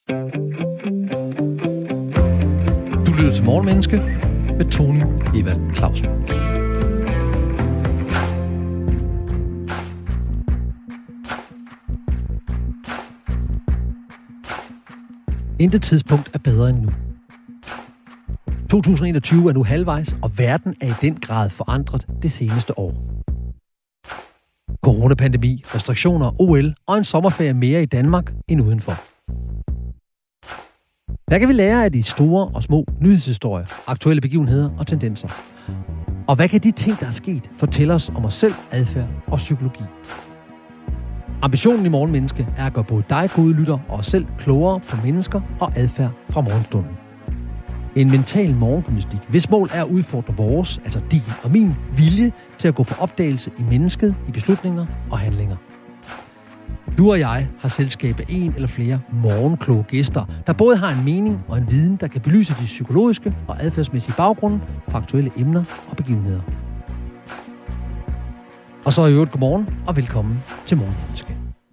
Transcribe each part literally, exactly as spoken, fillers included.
Du lytter til Morgenmenneske med Tony Evald Clausen. Intet tidspunkt er bedre end nu. to tusind og enogtyve er nu halvvejs, og verden er i den grad forandret det seneste år. Coronapandemi, restriktioner, O L og en sommerferie mere i Danmark end udenfor. Hvad kan vi lære af de store og små nyhedshistorier, aktuelle begivenheder og tendenser? Og hvad kan de ting, der er sket, fortælle os om os selv, adfærd og psykologi? Ambitionen i Morgenmenneske er at gøre både dig, gode lytter, og os selv klogere på mennesker og adfærd fra morgenstunden. En mental morgengymnastik, hvis mål er at udfordre vores, altså din og min, vilje til at gå på opdagelse i mennesket, i beslutninger og handlinger. Du og jeg har selskab af en eller flere morgenkloge gæster, der både har en mening og en viden, der kan belyse de psykologiske og adfærdsmæssige baggrunde for aktuelle emner og begivenheder. Og så i øvrigt godmorgen og velkommen til Morgenmenneske.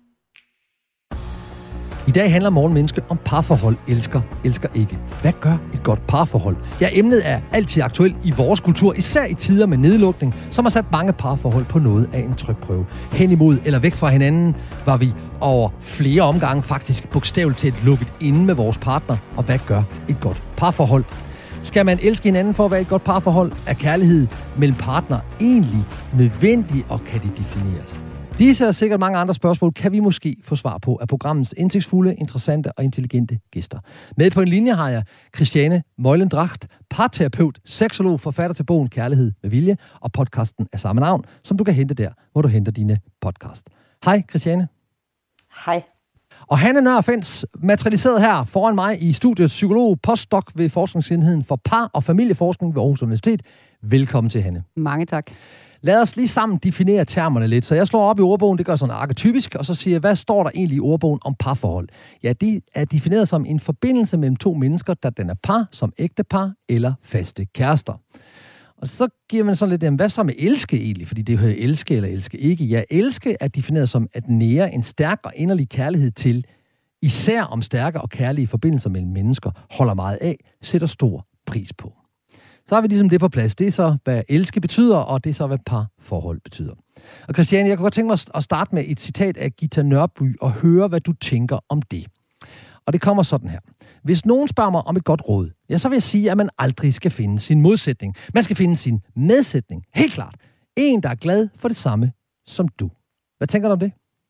I dag handler Morgenmenneske om parforhold, elsker, elsker ikke. Hvad gør et godt parforhold? Ja, emnet er altid aktuelt i vores kultur, især i tider med nedlukning, som har sat mange parforhold på noget af en trykprøve. Hen imod eller væk fra hinanden var vi over flere omgange faktisk bogstaveligt talt lukket inde med vores partner. Og hvad gør et godt parforhold? Skal man elske hinanden for at være et godt parforhold? Er kærlighed mellem partner egentlig nødvendig, og kan det defineres? Disse og sikkert mange andre spørgsmål kan vi måske få svar på af programmets indsigtsfulde, interessante og intelligente gæster. Med på en linje har jeg Christiane Møjlendracht, parterapeut, seksolog, forfatter til bogen Kærlighed med vilje og podcasten af samme navn, som du kan hente der, hvor du henter dine podcast. Hej Christiane. Hej. Og Hanne Nør Fens, materialiseret her foran mig i studiet, psykolog, postdoc ved Forskningsenheden for Par- og Familieforskning ved Aarhus Universitet. Velkommen til, Hanne. Mange tak. Lad os lige sammen definere termerne lidt. Så jeg slår op i ordbogen, det gør sådan arketypisk, og så siger jeg, hvad står der egentlig i ordbogen om parforhold? Ja, det er defineret som en forbindelse mellem to mennesker, der den er par, som ægtepar eller faste kærester. Og så giver man sådan lidt, jamen, hvad så med elske egentlig? Fordi det hører elske eller elske ikke. Ja, elske er defineret som at nære en stærk og inderlig kærlighed til, især om stærke og kærlige forbindelser mellem mennesker, holder meget af, sætter stor pris på. Så har vi ligesom det på plads. Det er så, hvad elske betyder, og det er så, hvad parforhold betyder. Og Christiane, jeg kunne godt tænke mig at starte med et citat af Gita Nørby og høre, hvad du tænker om det. Og det kommer sådan her. Hvis nogen spørger mig om et godt råd, ja, så vil jeg sige, at man aldrig skal finde sin modsætning. Man skal finde sin medsætning. Helt klart. En, der er glad for det samme som du. Hvad tænker du om det?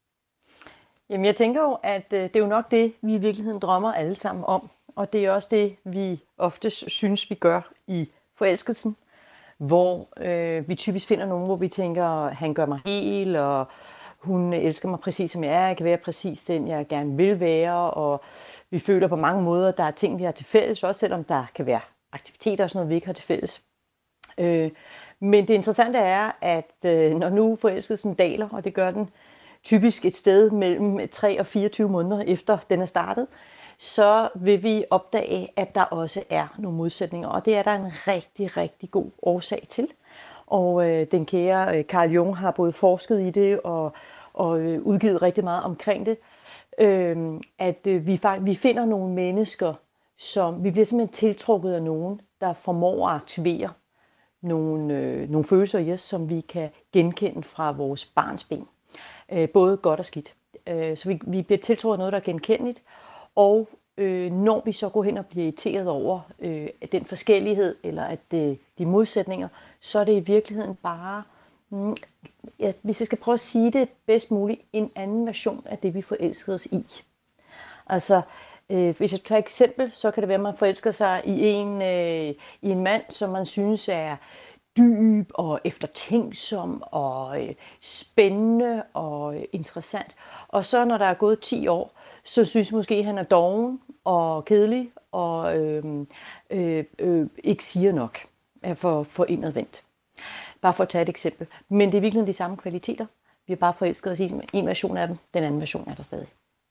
Jamen, jeg tænker jo, at øh, det er jo nok det, vi i virkeligheden drømmer alle sammen om. Og det er også det, vi ofte synes, vi gør i forelskelsen, hvor øh, vi typisk finder nogen, hvor vi tænker, han gør mig hel, og hun elsker mig præcis som jeg er, jeg kan være præcis den, jeg gerne vil være, og vi føler på mange måder, at der er ting, vi har til fælles, også selvom der kan være aktiviteter og sådan noget, vi ikke har til fælles. Øh, men det interessante er, at øh, når nu forelskelsen daler, og det gør den typisk et sted mellem tre og fireogtyve måneder efter den er startet, så vil vi opdage, at der også er nogle modsætninger, og det er der en rigtig, rigtig god årsag til. Og øh, den kære øh, Carl Jung har både forsket i det og, og øh, udgivet rigtig meget omkring det, øh, at øh, vi, vi finder nogle mennesker, som vi bliver simpelthen tiltrukket af nogen, der formår at aktivere nogle, øh, nogle følelser i os, som vi kan genkende fra vores barnsben. Øh, både godt og skidt. Øh, så vi, vi bliver tiltrukket af noget, der er genkendeligt. Og øh, når vi så går hen og bliver irriteret over øh, den forskellighed, eller at det, de modsætninger, så er det i virkeligheden bare, mm, ja, hvis jeg skal prøve at sige det bedst muligt, en anden version af det, vi forelskede os i. Altså, øh, hvis jeg tager et eksempel, så kan det være, at man forelsker sig i en, øh, i en mand, som man synes er dyb og eftertænksom og øh, spændende og øh, interessant. Og så når der er gået ti år, så synes jeg måske, at han er doven og kedelig og øh, øh, øh, ikke siger nok for, for indadvendt. Bare for at tage et eksempel. Men det er virkelig de samme kvaliteter. Vi har bare forelsket os i en version af dem. Den anden version er der stadig.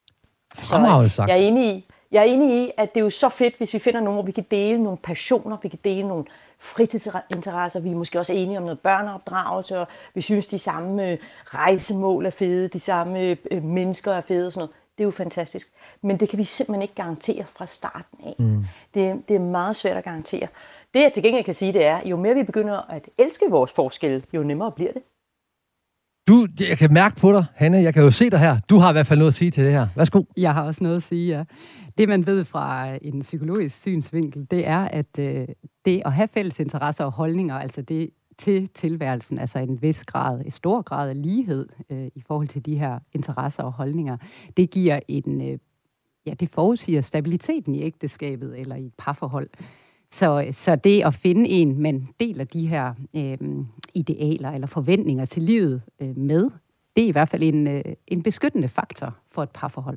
Så jeg er enig i, jeg er enig i, at det er jo så fedt, hvis vi finder nogen, hvor vi kan dele nogle passioner, vi kan dele nogle fritidsinteresser, vi er måske også enige om noget børneopdragelse, og vi synes, de samme rejsemål er fede, de samme mennesker er fede og sådan noget. Det er jo fantastisk. Men det kan vi simpelthen ikke garantere fra starten af. Mm. Det, det er meget svært at garantere. Det jeg til gengæld kan sige, det er, jo mere vi begynder at elske vores forskelle, jo nemmere bliver det. Du, jeg kan mærke på dig, Hanne, jeg kan jo se dig her. Du har i hvert fald noget at sige til det her. Værsgo. Jeg har også noget at sige, ja. Det, man ved fra en psykologisk synsvinkel, det er, at øh, det at have fælles interesser og holdninger, altså det til tilværelsen, altså en vis grad, en stor grad af lighed øh, i forhold til de her interesser og holdninger, det giver en, øh, ja, det forudsiger stabiliteten i ægteskabet eller i et parforhold. Så, så det at finde en, man deler de her øh, idealer eller forventninger til livet øh, med, det er i hvert fald en, øh, en beskyttende faktor for et parforhold.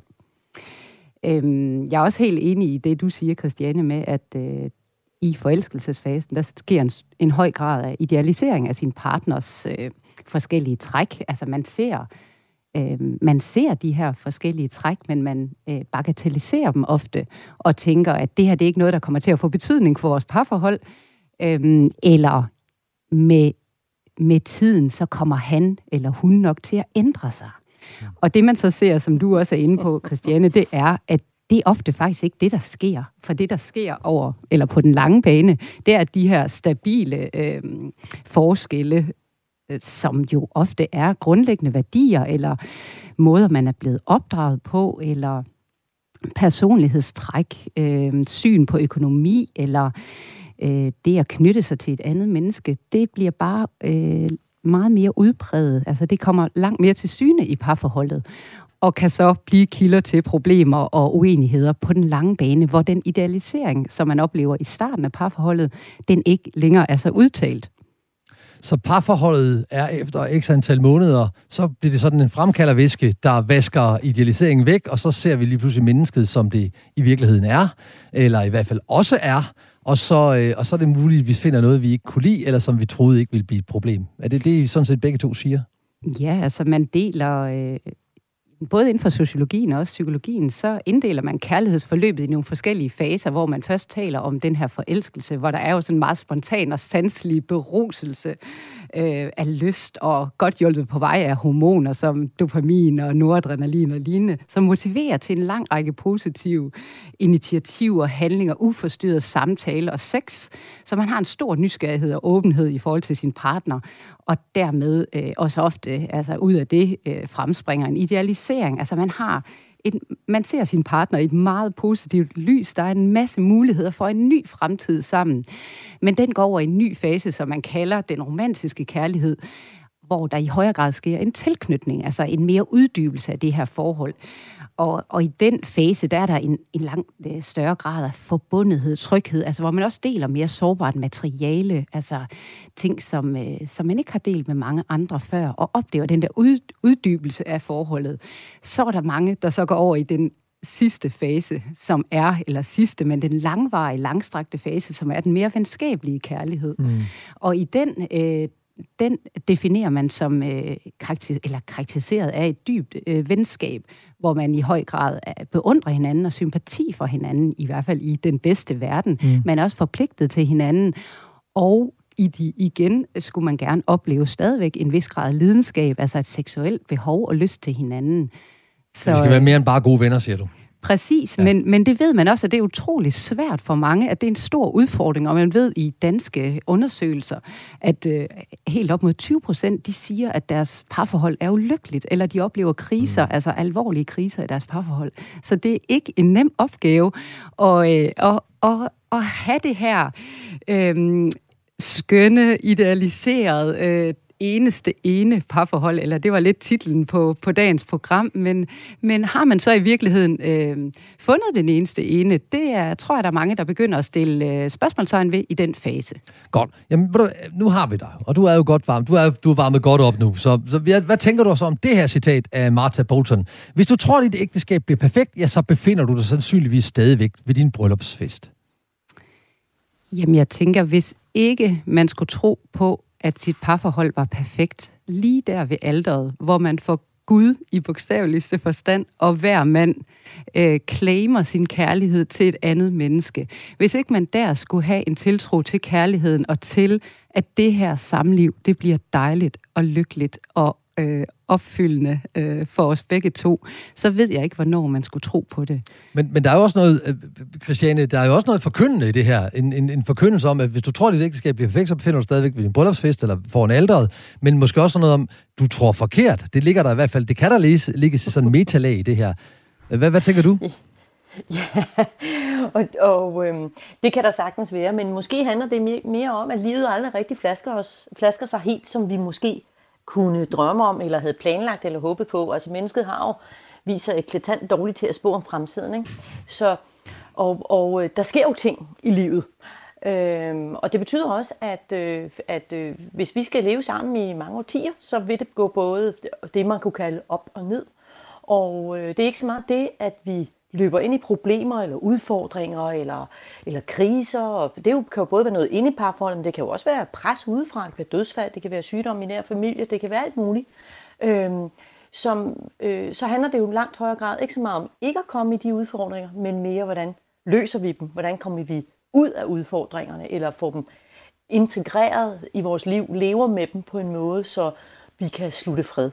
Øh, jeg er også helt enig i det, du siger, Christiane, med, at øh, i forelskelsesfasen, der sker en, en høj grad af idealisering af sin partners øh, forskellige træk. Altså man ser, øh, man ser de her forskellige træk, men man øh, bagatelliserer dem ofte og tænker, at det her det er ikke noget, der kommer til at få betydning for vores parforhold. Øh, eller med, med tiden, så kommer han eller hun nok til at ændre sig. Og det man så ser, som du også er inde på, Christiane, det er, at det er ofte faktisk ikke det, der sker. For det, der sker over, eller på den lange bane, det er de her stabile øh, forskelle, øh, som jo ofte er grundlæggende værdier, eller måder, man er blevet opdraget på, eller personlighedstræk, øh, syn på økonomi, eller øh, det at knytte sig til et andet menneske, det bliver bare øh, meget mere udpræget. Altså det kommer langt mere til syne i parforholdet, og kan så blive kilder til problemer og uenigheder på den lange bane, hvor den idealisering, som man oplever i starten af parforholdet, den ikke længere er så udtalt. Så parforholdet er efter x antal måneder, så bliver det sådan en fremkaldervæske, der vasker idealiseringen væk, og så ser vi lige pludselig mennesket, som det i virkeligheden er, eller i hvert fald også er, og så, øh, og så er det muligt, at vi finder noget, vi ikke kunne lide, eller som vi troede ikke ville blive et problem. Er det det, I sådan set begge to siger? Ja, altså man deler... Øh Både inden for sociologien og også psykologien, så inddeler man kærlighedsforløbet i nogle forskellige faser, hvor man først taler om den her forelskelse, hvor der er jo sådan en meget spontan og sanselig beruselse øh, af lyst og godt hjulpet på vej af hormoner som dopamin og noradrenalin og lignende, som motiverer til en lang række positive initiativer, handlinger, uforstyrret samtale og sex, så man har en stor nysgerrighed og åbenhed i forhold til sin partner, og dermed øh, også ofte altså ud af det øh, fremspringer en idealisering. Altså man har et, man ser sin partner i et meget positivt lys. Der er en masse muligheder for en ny fremtid sammen. Men den går over i en ny fase, som man kalder den romantiske kærlighed, hvor der i højere grad sker en tilknytning, altså en mere uddybelse af det her forhold. Og, og i den fase, der er der en, en langt større grad af forbundethed, tryghed, altså hvor man også deler mere sårbart materiale, altså ting, som, øh, som man ikke har delt med mange andre før, og oplever den der ud, uddybelse af forholdet. Så er der mange, der så går over i den sidste fase, som er, eller sidste, men den langvarige, langstrakte fase, som er den mere venskabelige kærlighed. Mm. Og i den... Øh, Den definerer man som øh, karakter, eller karakteriseret af et dybt øh, venskab, hvor man i høj grad beundrer hinanden og sympati for hinanden, i hvert fald i den bedste verden. Mm. Man er også forpligtet til hinanden, og i de, igen skulle man gerne opleve stadigvæk en vis grad af lidenskab, altså et seksuelt behov og lyst til hinanden. Så, det skal være mere end bare gode venner, siger du. Præcis, ja. men, men det ved man også, at det er utroligt svært for mange, at det er en stor udfordring, og man ved i danske undersøgelser, at øh, helt op mod tyve procent, de siger, at deres parforhold er ulykkeligt, eller de oplever kriser, mm. altså alvorlige kriser i deres parforhold. Så det er ikke en nem opgave at, øh, at, at, at have det her øh, skønne, idealiserede øh, eneste ene parforhold, eller det var lidt titlen på, på dagens program, men, men har man så i virkeligheden øh, fundet den eneste ene? Det er, tror jeg, der er mange, der begynder at stille øh, spørgsmålstegn ved i den fase. Godt. Jamen, nu har vi dig, og du er jo godt varm. Du er, du er varmet godt op nu. Så, så hvad, hvad tænker du så om det her citat af Martha Bolton? Hvis du tror, at dit ægteskab bliver perfekt, ja, så befinder du dig sandsynligvis stadigvæk ved din bryllupsfest. Jamen, jeg tænker, hvis ikke man skulle tro på, at sit parforhold var perfekt, lige der ved alteret, hvor man får Gud i bogstaveligste forstand, og hver mand øh, claimer sin kærlighed til et andet menneske. Hvis ikke man der skulle have en tiltro til kærligheden, og til, at det her samliv, det bliver dejligt og lykkeligt, og øh, opfyldende øh, for os begge to, så ved jeg ikke, hvornår man skulle tro på det. Men, men der er jo også noget, Christiane, der er jo også noget forkyndende i det her. En, en, en forkyndelse om, at hvis du tror, at dit ægteskab bliver perfekt, så befinder du stadigvæk ved din bryllupsfest eller foran alteret. Men måske også noget om, du tror forkert. Det ligger der i hvert fald, det kan der læse, ligge sådan en metalag i det her. Hvad, hvad tænker du? Ja, og, og øhm, det kan der sagtens være, men måske handler det mere, mere om, at livet aldrig rigtig flasker, os, flasker sig helt, som vi måske kunne drømme om, eller havde planlagt, eller håbet på. Altså mennesket har jo vist sig eklatant dårligt til at spå om fremtiden, ikke? Så, og, og der sker jo ting i livet. Øhm, og det betyder også, at, øh, at øh, hvis vi skal leve sammen i mange årtier, så vil det gå både det, man kunne kalde op og ned. Og øh, det er ikke så meget det, at vi løber ind i problemer eller udfordringer eller, eller kriser. Og det kan jo både være noget inde i parforholdet, men det kan jo også være pres udefra, det kan være dødsfald, det kan være sygdom i nær familie, det kan være alt muligt. Øhm, som, øh, så handler det jo i langt højere grad ikke så meget om ikke at komme i de udfordringer, men mere hvordan løser vi dem, hvordan kommer vi ud af udfordringerne, eller får dem integreret i vores liv, lever med dem på en måde, så vi kan slutte fred.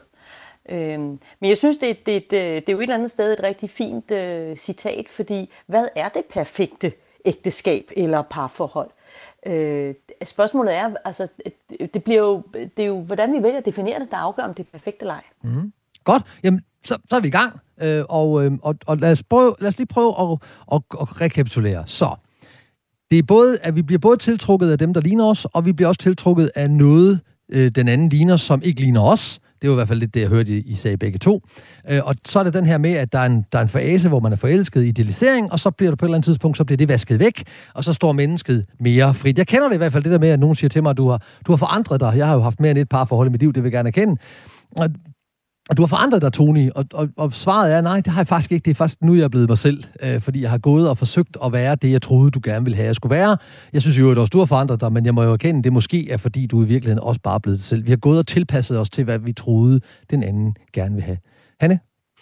Øhm, men jeg synes, det, det, det, det er jo et eller andet sted et rigtig fint øh, citat, fordi hvad er det perfekte ægteskab eller parforhold? Øh, spørgsmålet er, altså, det, bliver jo, det er jo, hvordan vi vælger at definere det, der afgør, om det er perfekt eller ej. Mm. Godt, jamen så, så er vi i gang, øh, og, øh, og, og lad, os prøve, lad os lige prøve at, at, at rekapitulere. Så, det er både, at vi bliver både tiltrukket af dem, der ligner os, og vi bliver også tiltrukket af noget, øh, den anden ligner, som ikke ligner os. Det var i hvert fald lidt det, jeg hørte, I, I sagde begge to. Øh, og så er det den her med, at der er, en, der er en fase, hvor man er forelsket i idealisering, og så bliver det på et eller andet tidspunkt, så bliver det vasket væk, og så står mennesket mere frit. Jeg kender det i hvert fald, det der med, at nogen siger til mig, at du har, du har forandret dig. Jeg har jo haft mere end et parforhold i mit liv, det vil jeg gerne erkende. Og, og du har forandret dig, Tony, og, og, og svaret er, nej, det har jeg faktisk ikke. Det er faktisk nu, jeg er blevet mig selv, øh, fordi jeg har gået og forsøgt at være det, jeg troede, du gerne ville have, jeg skulle være. Jeg synes jo, at også du har forandret dig, men jeg må jo erkende, det måske er, fordi du i virkeligheden også bare er blevet dig selv. Vi har gået og tilpasset os til, hvad vi troede, den anden gerne vil have. Hanne?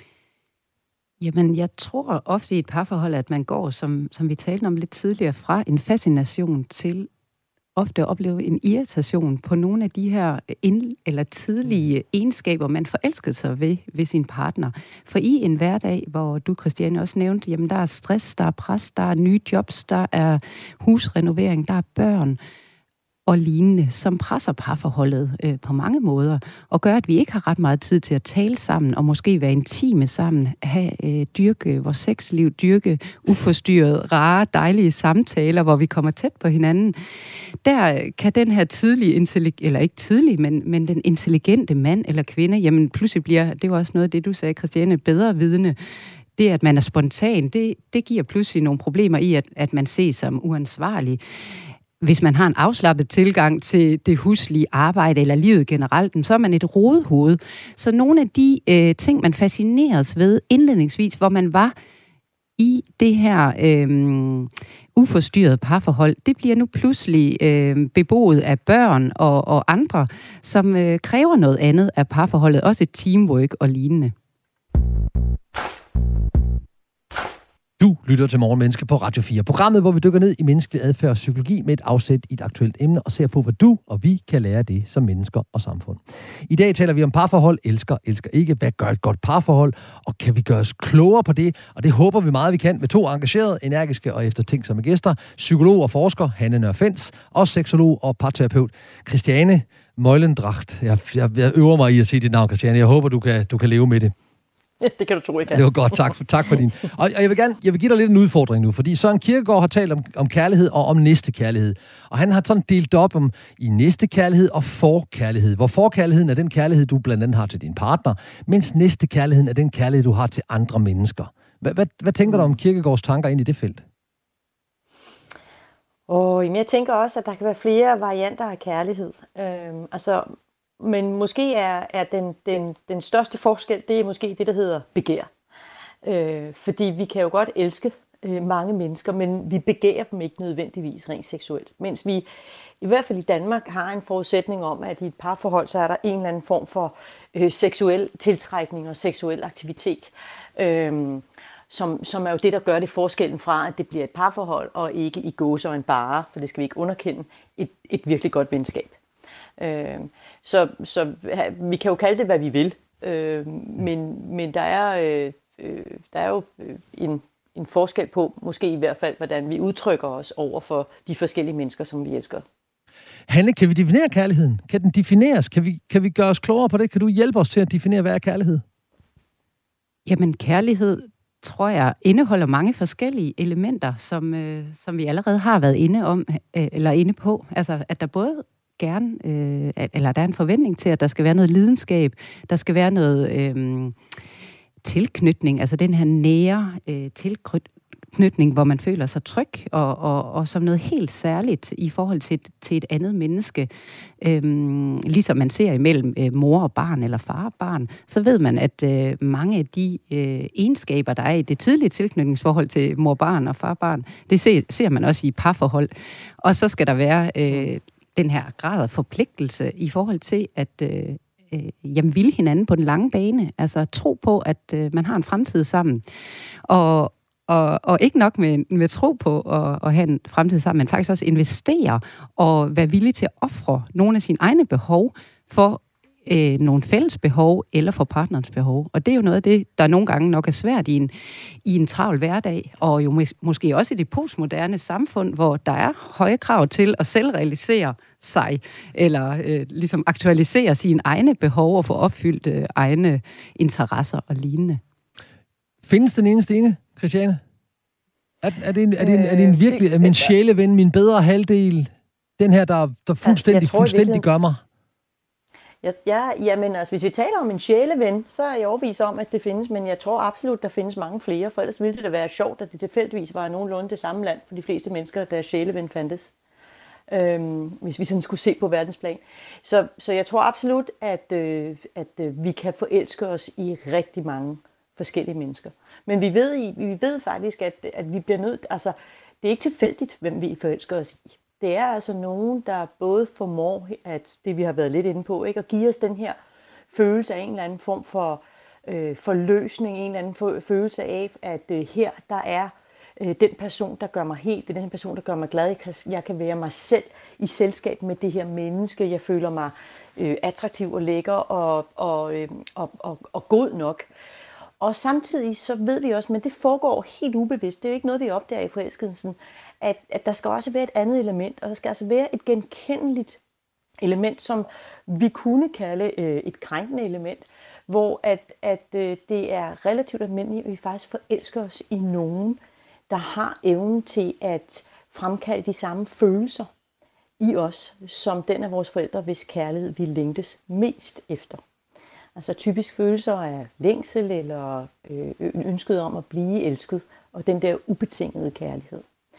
Jamen, jeg tror ofte i et parforhold, at man går, som, som vi talte om lidt tidligere, fra en fascination til ofte opleve en irritation på nogle af de her ind- eller tidlige egenskaber, man forelskede sig ved, ved sin partner. For i en hverdag, hvor du, Christiane, også nævnte, jamen der er stress, der er pres, der er nye jobs, der er husrenovering, der er børn og lignende, som presser parforholdet øh, på mange måder, og gør, at vi ikke har ret meget tid til at tale sammen, og måske være intime sammen, have, øh, dyrke vores sexliv, dyrke uforstyrret, rare, dejlige samtaler, hvor vi kommer tæt på hinanden. Der kan den her tidlige, intellig- eller ikke tidlig, men, men den intelligente mand eller kvinde, jamen pludselig bliver, det var også noget af det, du sagde, Christiane, bedre vidne. Det, at man er spontan, det, det giver pludselig nogle problemer i, at, at man ses som uansvarlig. Hvis man har en afslappet tilgang til det huslige arbejde eller livet generelt, så er man et rodehoved. Så nogle af de øh, ting, man fascineres ved indledningsvis, hvor man var i det her øh, uforstyrrede parforhold, det bliver nu pludselig øh, beboet af børn og, og andre, som øh, kræver noget andet af parforholdet, også et teamwork og lignende. Du lytter til Morgenmenneske på Radio fire, programmet, hvor vi dykker ned i menneskelig adfærd og psykologi med et afsæt i et aktuelt emne og ser på, hvad du og vi kan lære af det som mennesker og samfund. I dag taler vi om parforhold, elsker, elsker ikke, hvad gør et godt parforhold, og kan vi gøre os klogere på det, og det håber vi meget, vi kan med to engagerede, energiske og eftertænksomme gæster, psykolog og forsker Hanne Nørfens, og seksolog og parterapeut Christiane Meulendracht. Jeg, jeg, jeg øver mig i at sige dit navn, Christiane. Jeg håber, du kan, du kan leve med det. Det kan du tro, jeg kan. Det var godt, tak for, tak for din. Og jeg vil gerne, jeg vil give dig lidt en udfordring nu, fordi Søren Kierkegaard har talt om, om kærlighed og om næstekærlighed. Og han har sådan delt op om i næstekærlighed og forkærlighed. Hvor forkærligheden er den kærlighed, du blandt andet har til din partner, mens næstekærligheden er den kærlighed, du har til andre mennesker. Hvad, hvad, hvad tænker du om Kierkegaards tanker ind i det felt? Og jeg tænker også, at der kan være flere varianter af kærlighed. Øhm, altså... Men måske er, er den, den, den største forskel, det er måske det, der hedder begær. Øh, fordi vi kan jo godt elske øh, mange mennesker, men vi begærer dem ikke nødvendigvis rent seksuelt. Mens vi i hvert fald i Danmark har en forudsætning om, at i et parforhold, så er der en eller anden form for øh, seksuel tiltrækning og seksuel aktivitet. Øh, som, som er jo det, der gør det forskellen fra, at det bliver et parforhold, og ikke i gåseøjne bare, for det skal vi ikke underkende, et, et virkelig godt venskab. Øh, så, så vi kan jo kalde det, hvad vi vil, øh, men, men der er, øh, der er jo en, en forskel på, måske i hvert fald, hvordan vi udtrykker os over for de forskellige mennesker, som vi elsker. Hanne, kan vi definere kærligheden? Kan den defineres? Kan vi, kan vi gøre os klogere på det? Kan du hjælpe os til at definere, hvad er kærlighed? Jamen, kærlighed, tror jeg, indeholder mange forskellige elementer, som, øh, som vi allerede har været inde om, øh, eller inde på. Altså, at der både gerne, øh, eller der er en forventning til, at der skal være noget lidenskab, der skal være noget øh, tilknytning, altså den her nære øh, tilknytning, hvor man føler sig tryg, og, og, og som noget helt særligt i forhold til et, til et andet menneske. Øhm, ligesom man ser imellem øh, mor og barn, eller far og barn, så ved man, at øh, mange af de øh, egenskaber, der er i det tidlige tilknytningsforhold til mor og barn og far og barn, det ser, ser man også i parforhold. Og så skal der være øh, den her grad af forpligtelse i forhold til at øh, øh, jamen, ville hinanden på den lange bane. Altså tro på, at øh, man har en fremtid sammen. Og Og, og ikke nok med, med tro på at, at have en fremtid sammen, men faktisk også investere og være villig til at ofre nogle af sine egne behov for øh, nogle fælles behov eller for partnerens behov. Og det er jo noget af det, der nogle gange nok er svært i en, i en travl hverdag, og jo mås- måske også i det postmoderne samfund, hvor der er høje krav til at selv realisere sig, eller øh, ligesom aktualisere sine egne behov og få opfyldt øh, egne interesser og lignende. Findes den eneste ene, Christiane? Er, er, det en, er, det en, er det en virkelig, er min sjæleven, min bedre halvdel, den her, der, der fuldstændig, tror, fuldstændig gør mig? Ja, ja, jamen, altså, hvis vi taler om en sjæleven, så er jeg overbevist om, at det findes, men jeg tror absolut, der findes mange flere, for ellers ville det da være sjovt, at det tilfældigvis var nogenlunde det samme land for de fleste mennesker, der sjæleven fandtes. Øhm, hvis vi sådan skulle se på verdensplan. Så, så jeg tror absolut, at, øh, at øh, vi kan forelske os i rigtig mange forskellige mennesker. Men vi ved, vi ved faktisk, at, at vi bliver nødt, altså det er ikke tilfældigt, hvem vi forelsker os i. Det er altså nogen, der både formår, at det vi har været lidt inde på, ikke, at give os den her følelse af en eller anden form for øh, forløsning, en eller anden følelse af, at øh, her der er øh, den person, der gør mig helt, det er den person, der gør mig glad. Jeg kan, jeg kan være mig selv i selskab med det her menneske. Jeg føler mig øh, attraktiv og lækker og, og, øh, og, og, og god nok. Og samtidig så ved vi også, men det foregår helt ubevidst, det er jo ikke noget, vi opdager i forelskelsen, at, at der skal også være et andet element, og der skal altså være et genkendeligt element, som vi kunne kalde øh, et krænkende element, hvor at, at øh, det er relativt almindeligt, at vi faktisk forelsker os i nogen, der har evnen til at fremkalde de samme følelser i os, som den af vores forældre, hvis kærlighed vi længtes mest efter. Altså typisk følelser af længsel eller øh, ønsket om at blive elsket, og den der ubetingede kærlighed.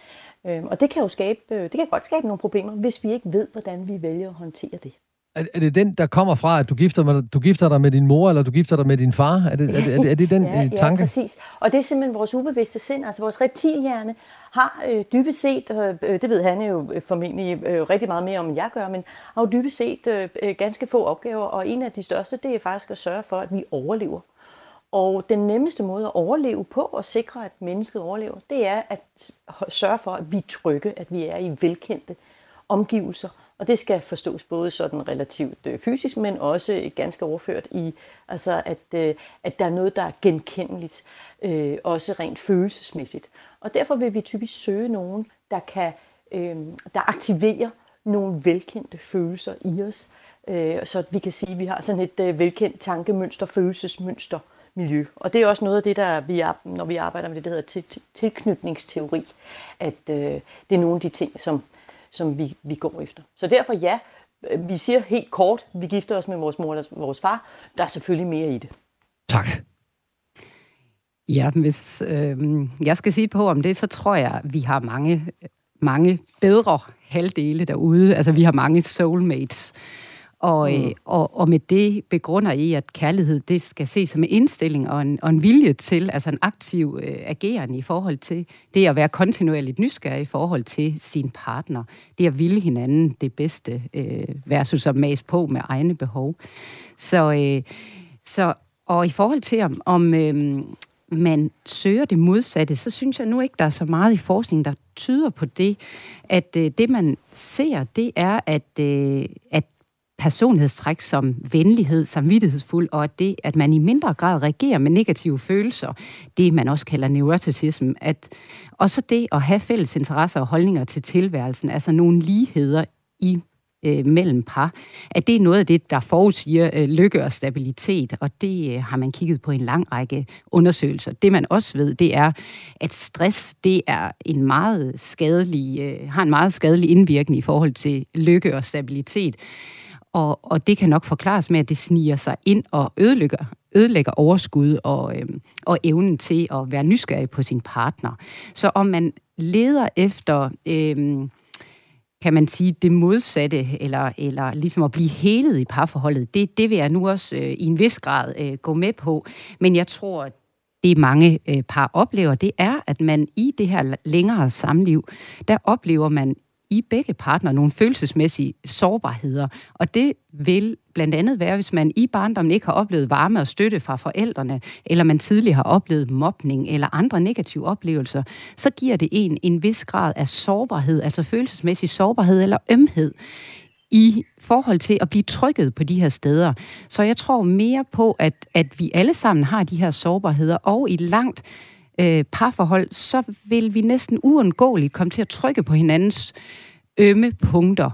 Øh, og det kan jo skabe, det kan godt skabe nogle problemer, hvis vi ikke ved, hvordan vi vælger at håndtere det. Er, er det den, der kommer fra, at du gifter, med, du gifter dig med din mor, eller du gifter dig med din far? Er det, er det, er det, er det den ja, tanke? Ja, præcis. Og det er simpelthen vores ubevidste sind, altså vores reptilhjerne har øh, dybest set, øh, det ved han jo formentlig øh, rigtig meget mere om, end jeg gør, men har jo dybest set øh, ganske få opgaver, og en af de største, det er faktisk at sørge for, at vi overlever. Og den nemmeste måde at overleve på, og sikre, at mennesket overlever, det er at sørge for, at vi er trygge, at vi er i velkendte omgivelser. Og det skal forstås både sådan relativt øh, fysisk, men også ganske overført i, altså at, øh, at der er noget, der er genkendeligt, øh, også rent følelsesmæssigt. Og derfor vil vi typisk søge nogen, der kan, øh, der aktiverer nogle velkendte følelser i os, øh, så vi kan sige, at vi har sådan et øh, velkendt tankemønster, følelsesmønster, miljø. Og det er også noget af det, der vi er, når vi arbejder med det, der hedder til, til, tilknytningsteori, at øh, det er nogle af de ting, som som vi, vi går efter. Så derfor ja, vi siger helt kort, vi gifter os med vores mor og vores far. Der er selvfølgelig mere i det. Tak. Ja, hvis øh, jeg skal sige på om det, så tror jeg, at vi har mange, mange bedre halvdele derude. Altså vi har mange soulmates. Og, mm. øh, og, og med det begrunder I, at kærlighed, det skal ses som en indstilling og en, og en vilje til, altså en aktiv øh, ageren i forhold til det at være kontinuerligt nysgerrig i forhold til sin partner. Det at ville hinanden det bedste øh, versus at mase på med egne behov. Så, øh, så og i forhold til om, om øh, man søger det modsatte, så synes jeg nu ikke, der er så meget i forskningen, der tyder på det, at øh, det man ser, det er, at, øh, at personlighedstræk som venlighed, samvittighedsfuld, og at det, at man i mindre grad reagerer med negative følelser, det man også kalder neuroticism, at også det at have fælles interesser og holdninger til tilværelsen, altså nogle ligheder i øh, mellem par, at det er noget af det, der forudsiger øh, lykke og stabilitet, og det øh, har man kigget på i en lang række undersøgelser. Det man også ved, det er, at stress, det er en meget skadelig, øh, har en meget skadelig indvirkning i forhold til lykke og stabilitet. Og, og det kan nok forklares med, at det sniger sig ind og ødelægger, ødelægger overskud og, øhm, og evnen til at være nysgerrig på sin partner. Så om man leder efter, øhm, kan man sige, det modsatte, eller, eller ligesom at blive helet i parforholdet, det, det vil jeg nu også øh, i en vis grad øh, gå med på. Men jeg tror, det mange øh, par oplever, det er, at man i det her længere samliv, der oplever man i begge partner nogle følelsesmæssige sårbarheder. Og det vil blandt andet være, hvis man i barndommen ikke har oplevet varme og støtte fra forældrene, eller man tidligere har oplevet mobning eller andre negative oplevelser, så giver det en en vis grad af sårbarhed, altså følelsesmæssig sårbarhed eller ømhed, i forhold til at blive trykket på de her steder. Så jeg tror mere på, at, at vi alle sammen har de her sårbarheder, og i langt øh, parforhold, så vil vi næsten uundgåeligt komme til at trykke på hinandens ømme punkter.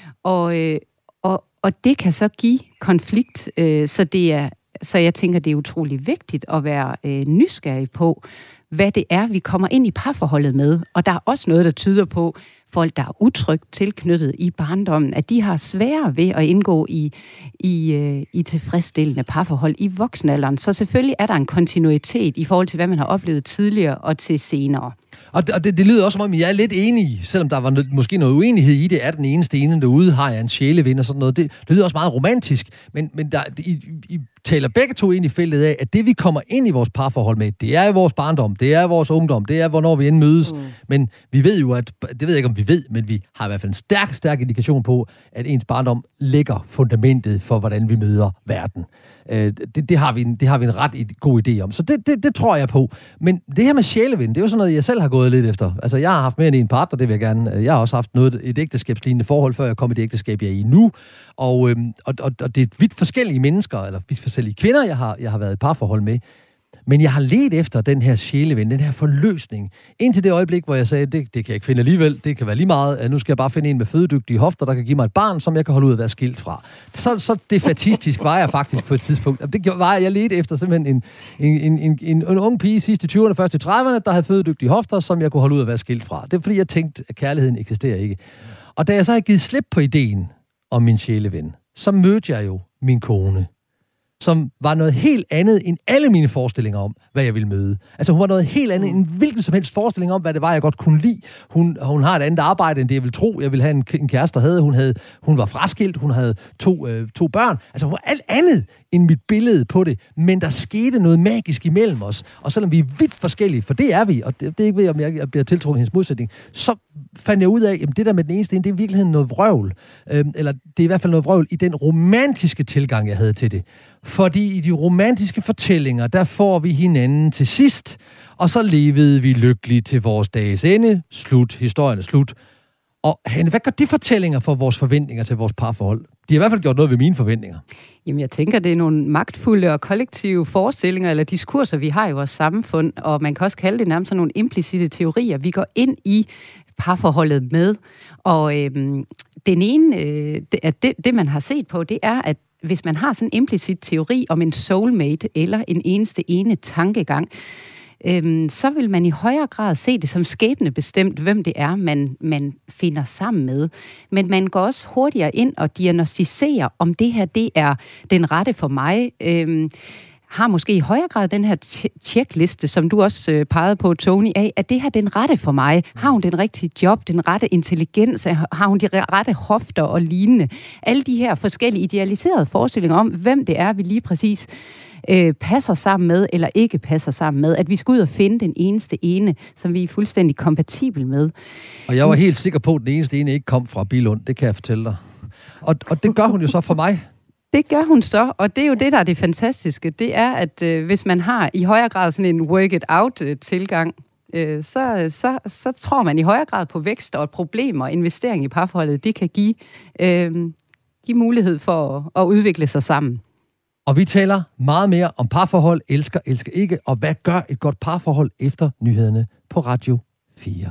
Og, øh, og, og det kan så give konflikt, øh, så, det er, så jeg tænker, det er utrolig vigtigt at være øh, nysgerrig på, hvad det er, vi kommer ind i parforholdet med. Og der er også noget, der tyder på, folk, der er utrygt tilknyttet i barndommen, at de har sværere ved at indgå i, i, øh, i tilfredsstillende parforhold i voksenalderen. Så selvfølgelig er der en kontinuitet i forhold til, hvad man har oplevet tidligere og til senere. Og det, det, det lyder også som om, jeg er lidt enig, selvom der var noget, måske noget uenighed i det, er den eneste ene derude, har jeg en sjæleven og sådan noget. Det, det lyder også meget romantisk, men, men der, I, I taler begge to ind i feltet af, at det vi kommer ind i vores parforhold med, det er vores barndom, det er vores ungdom, det er hvornår vi end mødes. Mm. Men vi ved jo, at, det ved jeg ikke om vi ved, men vi har i hvert fald en stærk, stærk indikation på, at ens barndom lægger fundamentet for, hvordan vi møder verden. Det, det, har vi en, det har vi en ret god idé om. Så det, det, det tror jeg på. Men det her med sjæleven, det er jo sådan noget, jeg selv har gået lidt efter. Altså, jeg har haft mere end en partner, det vil jeg gerne. Jeg har også haft noget, et ægteskabslignende forhold, før jeg kom i det ægteskab, jeg er i nu. Og, øhm, og, og, og det er vidt forskellige mennesker, eller vidt forskellige kvinder, jeg har, jeg har været i parforhold med. Men jeg har ledt efter den her sjæleven, den her forløsning. Indtil det øjeblik, hvor jeg sagde, det, det kan jeg ikke finde alligevel, det kan være lige meget, nu skal jeg bare finde en med fødedygtige hofter, der kan give mig et barn, som jeg kan holde ud at være skilt fra. Så, så defatistisk var jeg faktisk på et tidspunkt. Det var jeg ledte efter simpelthen en, en, en, en, en ung pige sidst i tyverne, først i trediverne, der havde fødedygtige hofter, som jeg kunne holde ud at være skilt fra. Det er fordi, jeg tænkte, at kærligheden eksisterer ikke. Og da jeg så havde givet slip på ideen om min sjæleven, så mødte jeg jo min kone, som var noget helt andet end alle mine forestillinger om, hvad jeg ville møde. Altså, hun var noget helt andet end hvilken som helst forestilling om, hvad det var, jeg godt kunne lide. Hun, hun har et andet arbejde, end det jeg ville tro. Jeg ville have en, en kæreste, der havde. Hun, havde. hun var fraskilt, hun havde to, øh, to børn. Altså, hun var alt andet end mit billede på det. Men der skete noget magisk imellem os. Og selvom vi er vidt forskellige, for det er vi, og det, det er ikke ved, om jeg, jeg bliver tiltrukket hendes modsætning, så fandt jeg ud af, at det der med den eneste, det er i virkeligheden noget vrøvl. Øhm, eller det er i hvert fald noget vrøvl i den romantiske tilgang, jeg havde til det. Fordi i de romantiske fortællinger, der får vi hinanden til sidst, og så levede vi lykkeligt til vores dages ende. Slut. Historien er slut. Og Hanne, hvad gør de fortællinger for vores forventninger til vores parforhold? De har i hvert fald gjort noget ved mine forventninger. Jamen, jeg tænker, det er nogle magtfulde og kollektive forestillinger eller diskurser, vi har i vores samfund, og man kan også kalde det nærmest sådan nogle implicite teorier, vi går ind i parforholdet med. Og øhm, den ene, øh, det, det, det man har set på, det er, at hvis man har sådan en implicit teori om en soulmate eller en eneste ene tankegang, øhm, så vil man i højere grad se det som skæbnebestemt, hvem det er, man, man finder sammen med. Men man går også hurtigere ind og diagnostiserer, om det her det er den rette for mig. Øhm, har måske i højere grad den her tjekliste, som du også øh, pegede på, Tony, af, at det her den rette for mig. Har hun den rigtige job, den rette intelligens, har hun de rette hofter og lignende? Alle de her forskellige idealiserede forestillinger om, hvem det er, vi lige præcis øh, passer sammen med, eller ikke passer sammen med. At vi skal ud og finde den eneste ene, som vi er fuldstændig kompatibel med. Og jeg var helt sikker på, at den eneste ene ikke kom fra Billund, det kan jeg fortælle dig. Og, og det gør hun jo så for mig. Det gør hun så, og det er jo det, der er det fantastiske. Det er, at øh, hvis man har i højere grad sådan en work-it-out-tilgang, øh, så, så, så tror man i højere grad på vækst og et problem og investering i parforholdet. Det kan give, øh, give mulighed for at, at udvikle sig sammen. Og vi taler meget mere om parforhold, elsker, elsker ikke, og hvad gør et godt parforhold efter nyhederne på Radio fire.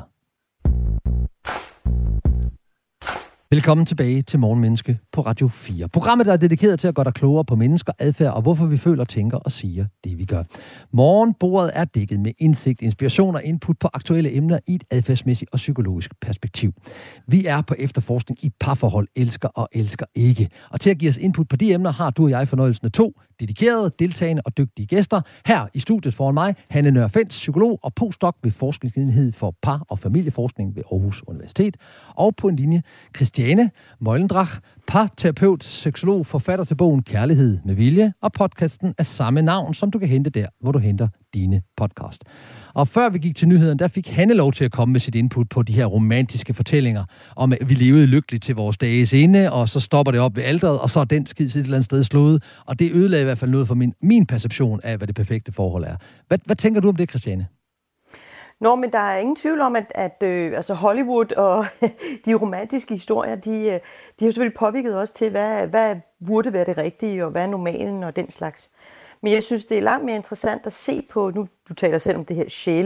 Velkommen tilbage til Morgenmenneske på Radio fire. Programmet, der er dedikeret til at gøre dig klogere på mennesker, adfærd og hvorfor vi føler, tænker og siger det, vi gør. Morgenbordet er dækket med indsigt, inspiration og input på aktuelle emner i et adfærdsmæssigt og psykologisk perspektiv. Vi er på efterforskning i parforhold, elsker og elsker ikke. Og til at give os input på de emner, har du og jeg fornøjelsen af to dedikerede, deltagende og dygtige gæster. Her i studiet foran mig, Hanne Nørfelt, psykolog og postdoc ved Forskningsenhed for Par- og Familieforskning ved Aarhus Universitet. Og på en linje, Christiane Møhlendrach, parterapeut, seksolog, forfatter til bogen Kærlighed med vilje, og podcasten af samme navn, som du kan hente der, hvor du henter dine podcast. Og før vi gik til nyheden, der fik Hanne lov til at komme med sit input på de her romantiske fortællinger om, at vi levede lykkeligt til vores dages ende, og så stopper det op ved alderet, og så er den skid et eller andet sted slået. Og det ødelagde i hvert fald noget for min, min perception af, hvad det perfekte forhold er. Hvad, hvad tænker du om det, Christiane? Nå, men der er ingen tvivl om, at, at øh, altså Hollywood og de romantiske historier, de, de har jo selvfølgelig påvirket os til, hvad, hvad burde være det rigtige, og hvad er normalen og den slags. Men jeg synes, det er langt mere interessant at se på, nu du taler selv om det her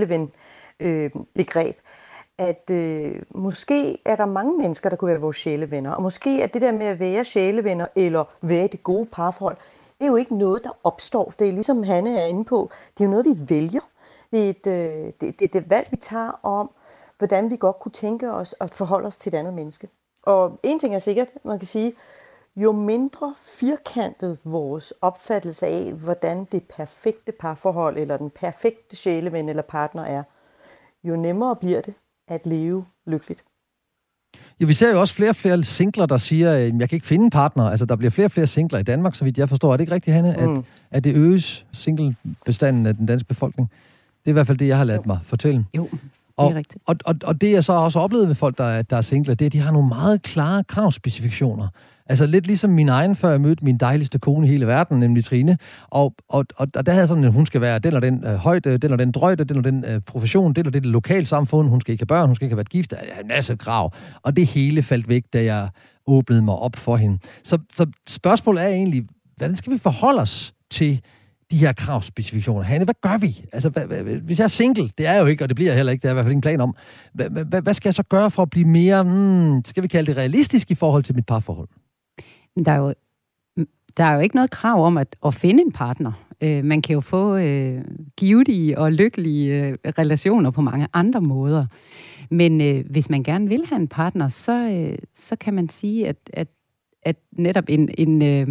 sjæleven-begreb, øh, at øh, måske er der mange mennesker, der kunne være vores sjælevenner, og måske er det der med at være sjælevenner, eller være i det gode parforhold, det er jo ikke noget, der opstår. Det er ligesom Hanne er inde på, det er jo noget, vi vælger. Det er et, det, det, det er et valg, vi tager om, hvordan vi godt kunne tænke os at forholde os til et andet menneske. Og en ting er sikkert, man kan sige, jo mindre firkantet vores opfattelse af, hvordan det perfekte parforhold, eller den perfekte sjæleven eller partner er, jo nemmere bliver det at leve lykkeligt. Ja, vi ser jo også flere og flere singler, der siger, at jeg kan ikke finde en partner. Altså, der bliver flere og flere singler i Danmark, så vidt jeg forstår. Er det ikke rigtigt, Hanne, mm. at, at det øges singlebestanden af den danske befolkning? Det er i hvert fald det, jeg har ladet mig fortælle. Jo, det er og, rigtigt. Og, og, og det, jeg så også oplevet med folk, der er, der er singler, det er, at de har nogle meget klare kravspecifikationer. Altså lidt ligesom min egen, før jeg mødte min dejligste kone i hele verden, nemlig Trine. Og, og, og, og der havde sådan, at hun skal være den og den øh, højde, den og den drøjde, den og den øh, profession, den og det lokalsamfund, hun skal ikke have børn, hun skal ikke have været gift. Der er en masse krav. Og det hele faldt væk, da jeg åbnede mig op for hende. Så, så spørgsmålet er egentlig, hvordan skal vi forholde os til de her kravspecifikationer? Hanne, hvad gør vi? Altså, hvad, hvad, hvis jeg er single, det er jeg jo ikke, og det bliver jeg heller ikke, det er i hvert fald ingen plan om. Hvad, hvad, hvad skal jeg så gøre for at blive mere, hmm, skal vi kalde det realistisk i forhold til mit parforhold? Der er jo, der er jo ikke noget krav om at, at finde en partner. Øh, man kan jo få øh, givetige og lykkelige øh, relationer på mange andre måder. Men øh, hvis man gerne vil have en partner, så, øh, så kan man sige, at, at, at netop en... en øh,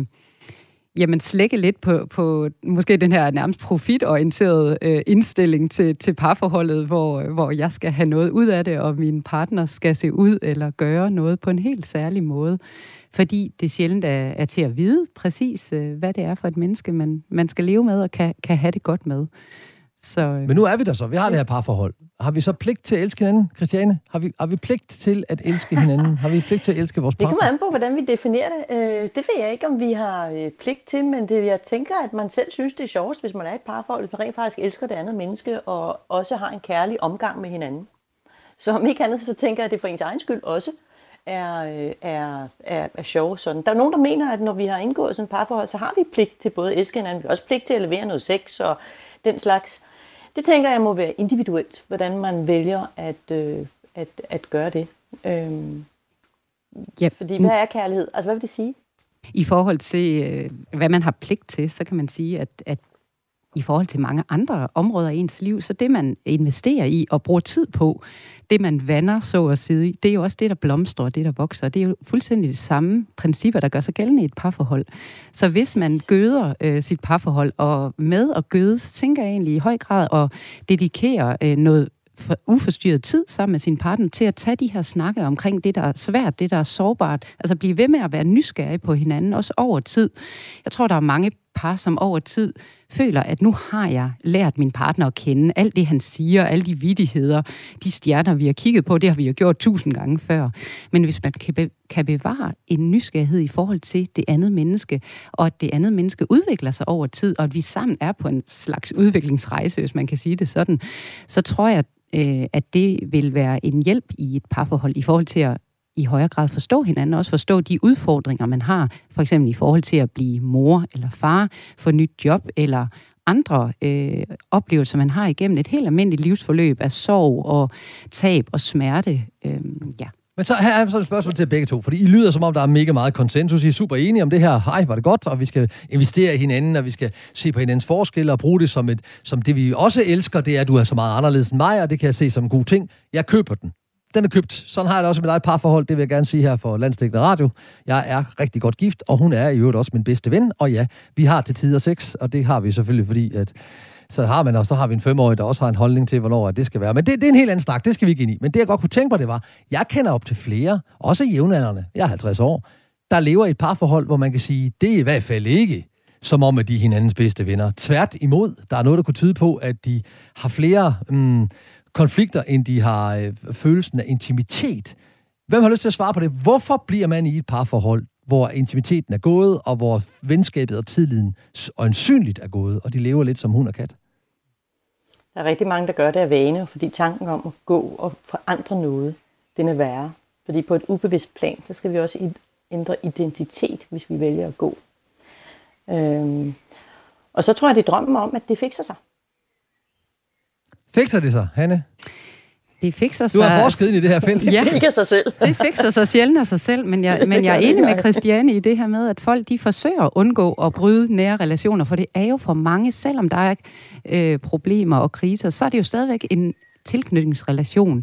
jamen slække lidt på, på måske den her nærmest profitorienterede øh, indstilling til, til parforholdet, hvor, hvor jeg skal have noget ud af det, og min partner skal se ud eller gøre noget på en helt særlig måde. Fordi det sjældent er, er til at vide præcis, øh, hvad det er for et menneske, man, man skal leve med og kan, kan have det godt med. Så, øh, Men nu er vi der så. Vi har det her parforhold. Har vi så pligt til at elske hinanden, Christiane? Har vi, har vi pligt til at elske hinanden? Har vi pligt til at elske vores partner? Det kommer an på, hvordan vi definerer det. Det ved jeg ikke, om vi har pligt til, men det, jeg tænker, at man selv synes, det er sjovest, hvis man er i et parforhold, hvis man rent faktisk elsker det andet menneske, og også har en kærlig omgang med hinanden. Så om ikke andet, så tænker jeg, at det for ens egen skyld også er, er, er, er sjovt sådan. Der er nogen, der mener, at når vi har indgået sådan et parforhold, så har vi pligt til både at elske hinanden, vi har også pligt til at levere noget sex og den slags. Det tænker jeg må være individuelt, hvordan man vælger at, øh, at, at gøre det. Øhm, ja. Fordi hvad er kærlighed? Altså hvad vil det sige? I forhold til, øh, hvad man har pligt til, så kan man sige, at, at i forhold til mange andre områder i ens liv, så det, man investerer i og bruger tid på, det, man vander, så at sige, det er jo også det, der blomstrer, det, der vokser. Det er jo fuldstændig de samme principper, der gør sig gældende i et parforhold. Så hvis man gøder øh, sit parforhold, og med at gøde, så tænker jeg egentlig i høj grad at dedikere øh, noget for uforstyrret tid sammen med sin partner til at tage de her snakke omkring det, der er svært, det, der er sårbart. Altså blive ved med at være nysgerrig på hinanden, også over tid. Jeg tror, der er mange par, som over tid føler, at nu har jeg lært min partner at kende. Alt det, han siger, alle de vittigheder, de stjerner, vi har kigget på, det har vi jo gjort tusind gange før. Men hvis man kan, be- kan bevare en nysgerrighed i forhold til det andet menneske, og at det andet menneske udvikler sig over tid, og at vi sammen er på en slags udviklingsrejse, hvis man kan sige det sådan, så tror jeg, at det vil være en hjælp i et parforhold i forhold til at i højere grad forstå hinanden, også forstå de udfordringer, man har, for eksempel i forhold til at blive mor eller far, få nyt job eller andre øh, oplevelser, man har igennem et helt almindeligt livsforløb af sorg og tab og smerte. Øh, ja. Men så her er så et spørgsmål til begge to, fordi I lyder som om, der er mega meget konsensus. I er super enige om det her. Hej, var det godt, og vi skal investere i hinanden, og vi skal se på hinandens forskelle og bruge det som, et, som det, vi også elsker, det er, at du er så meget anderledes end mig, og det kan jeg se som en god ting. Jeg køber den. Den er købt. Sådan har jeg det også med mit eget parforhold. Det vil jeg gerne sige her for Landsdækkende Radio. Jeg er rigtig godt gift, og hun er i øvrigt også min bedste ven. Og ja, vi har til tider sex, og det har vi selvfølgelig, fordi at så har man, og så har vi en femårig, der også har en holdning til, hvornår det skal være. Men det, det er en helt anden snak, det skal vi ikke ind i. Men det, jeg godt kunne tænke mig, det var, jeg kender op til flere, også jævnaldrende, jeg er halvtreds år, der lever i et parforhold, hvor man kan sige, det er i hvert fald ikke som om, at de er hinandens bedste venner. Tvært imod, der er noget, der kunne tyde på, at de har flere mm, konflikter, end de har øh, følelsen af intimitet. Hvem har lyst til at svare på det? Hvorfor bliver man i et parforhold, hvor intimiteten er gået, og hvor venskabet og tilliden øjensynligt er gået, og de lever lidt som hund og kat? Der er rigtig mange, der gør det af vane, fordi tanken om at gå og forandre noget, den er værre. Fordi på et ubevidst plan, så skal vi også ændre identitet, hvis vi vælger at gå. Øhm, og så tror jeg, det er drømmen om, at det fikser sig. Fikser det sig, Hanne? Det fikser sig... Du har forsket ind i det her felt. Ja, det fikser sig selv. Det fikser sig sjældent af sig selv, men jeg, men jeg er enig med Christiane i det her med, at folk de forsøger at undgå at bryde nære relationer, for det er jo for mange, selvom der er øh, problemer og kriser, så er det jo stadigvæk en tilknytningsrelation.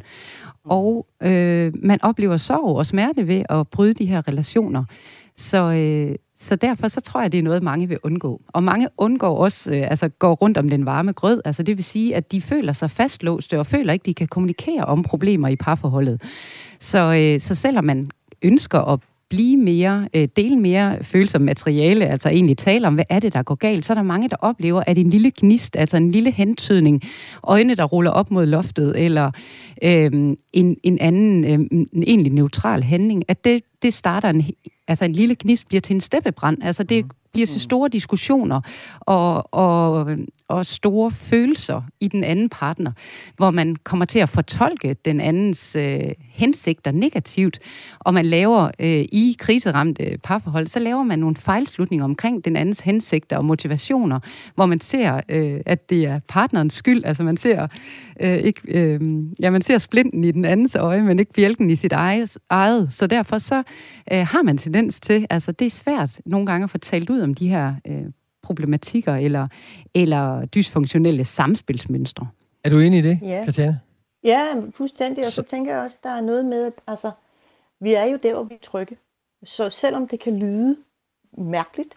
Og øh, man oplever sorg og smerte ved at bryde de her relationer. Så... Øh, Så derfor så tror jeg, det er noget, mange vil undgå. Og mange undgår også, øh, altså går rundt om den varme grød. Altså det vil sige, at de føler sig fastlåste og føler ikke, de kan kommunikere om problemer i parforholdet. Så, øh, så selvom man ønsker at blive mere, øh, dele mere følsom materiale, altså egentlig tale om, hvad er det, der går galt, så er der mange, der oplever, at en lille gnist, altså en lille hentydning, øjne, der ruller op mod loftet, eller øh, en, en anden, øh, en egentlig neutral handling, at det, det starter en, altså en lille gnist bliver til en steppebrand. Altså det bliver til store diskussioner og, og, og store følelser i den anden partner, hvor man kommer til at fortolke den andens øh, hensigter negativt, og man laver øh, i kriseramte parforhold, så laver man nogle fejlslutninger omkring den andens hensigter og motivationer, hvor man ser, øh, at det er partnerens skyld. Altså man ser øh, ikke, øh, ja, man ser splinten i den andens øje, men ikke bjælken i sit eget. Så derfor så øh, har man tendens til, altså det er svært nogle gange at få talt ud om de her øh, problematikker eller, eller dysfunktionelle samspilsmønstre. Er du enig i det, Ja. Christiane? Ja, fuldstændig. Og så tænker jeg også, der er noget med, at altså, vi er jo der, hvor vi er trygge. Så selvom det kan lyde mærkeligt,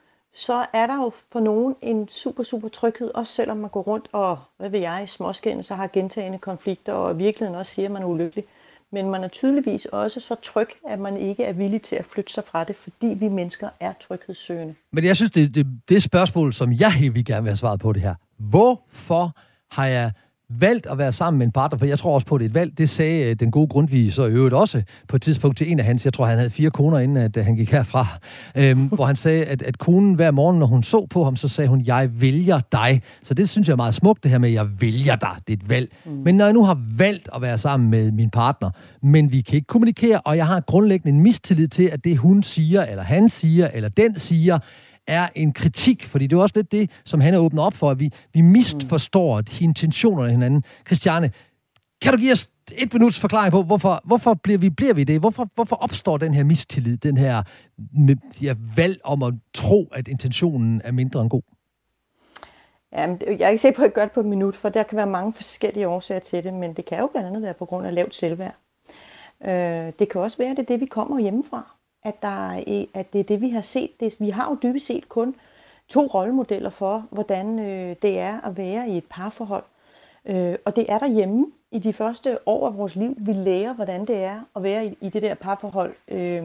så er der jo for nogen en super, super tryghed, også selvom man går rundt og, hvad ved jeg, småskændes og har gentagne konflikter, og i virkeligheden også siger, at man er ulykkelig. Men man er tydeligvis også så tryg, at man ikke er villig til at flytte sig fra det, fordi vi mennesker er tryghedssøgende. Men jeg synes, det, det, det er spørgsmål, som jeg helt vil gerne vil have svaret på det her. Hvorfor har jeg valgt at være sammen med en partner? For jeg tror også på, det er et valg. Det sagde den gode Grundtvig så i øvrigt også på et tidspunkt til en af hans. Jeg tror, han havde fire koner, inden at han gik herfra. Øhm, hvor han sagde, at, at konen hver morgen, når hun så på ham, så sagde hun, jeg vælger dig. Så det synes jeg er meget smukt, det her med, jeg vælger dig. Det er et valg. Mm. Men når jeg nu har valgt at være sammen med min partner, men vi kan ikke kommunikere, og jeg har grundlæggende en mistillid til, at det hun siger, eller han siger, eller den siger, er en kritik, fordi det er også lidt det, som han er åbnet op for, at vi, vi misforstår mm. intentionerne af hinanden. Christiane, kan du give os et minuts forklaring på, hvorfor, hvorfor bliver vi bliver vi det? Hvorfor, hvorfor opstår den her mistillid, den her ja, valg om at tro, at intentionen er mindre end god? Jamen, jeg er ikke sikker på, at jeg gør det på et minut, for der kan være mange forskellige årsager til det, men det kan jo blandt andet være på grund af lavt selvværd. Øh, det kan også være, at det er det, vi kommer hjemmefra. At, der er, at det er det, vi har set. Det, vi har jo dybest set kun to rollemodeller for, hvordan øh, det er at være i et parforhold. Øh, og det er derhjemme i de første år af vores liv. Vi lærer, hvordan det er at være i, i det der parforhold, øh,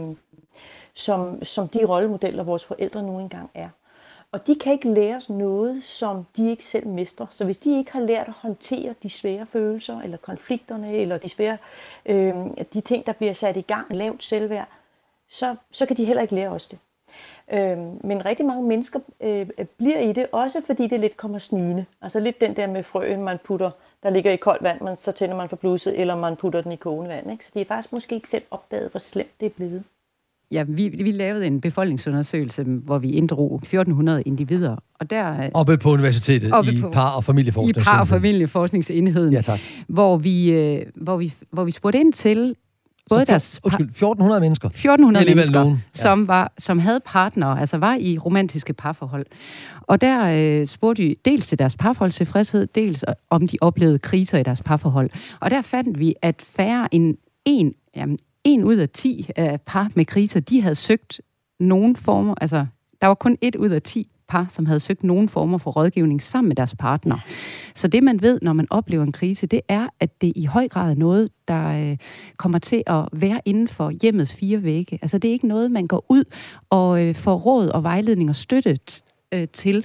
som, som de rollemodeller, vores forældre nu engang er. Og de kan ikke lære os noget, som de ikke selv mestrer. Så hvis de ikke har lært at håndtere de svære følelser, eller konflikterne, eller de svære øh, de ting, der bliver sat i gang, lavt selvværd, Så, så kan de heller ikke lære os det. Øhm, men rigtig mange mennesker øh, bliver i det, også fordi det lidt kommer snigende. Altså lidt den der med frøen, man putter, der ligger i koldt vand, men så tænder man for blusset, eller man putter den i kogende vand. Ikke? Så de er faktisk måske ikke selv opdaget, hvor slemt det er blevet. Ja, vi, vi lavede en befolkningsundersøgelse, hvor vi inddrog fjorten hundrede individer. Og der, oppe på universitetet oppe i på, par- og familieforskningsenheden. I par- og familieforskningsenheden. Ja, tak. Hvor vi, øh, hvor vi, hvor vi spurgte ind til både fjor, deres... Undskyld, fjorten hundrede mennesker. fjorten hundrede mennesker, nogen. Ja. som, var, som havde partnere, altså var i romantiske parforhold. Og der øh, spurgte vi dels til deres parforholdstilfredshed, dels om de oplevede kriser i deres parforhold. Og der fandt vi, at færre end en... Jamen, En ud af ti af par med kriser, de havde søgt nogen former, altså der var kun et ud af ti par, som havde søgt nogen former for rådgivning sammen med deres partner. Så det man ved, når man oplever en krise, det er, at det i høj grad er noget, der øh, kommer til at være inden for hjemmets fire vægge. Altså det er ikke noget, man går ud og øh, får råd og vejledning og støtte øh, til.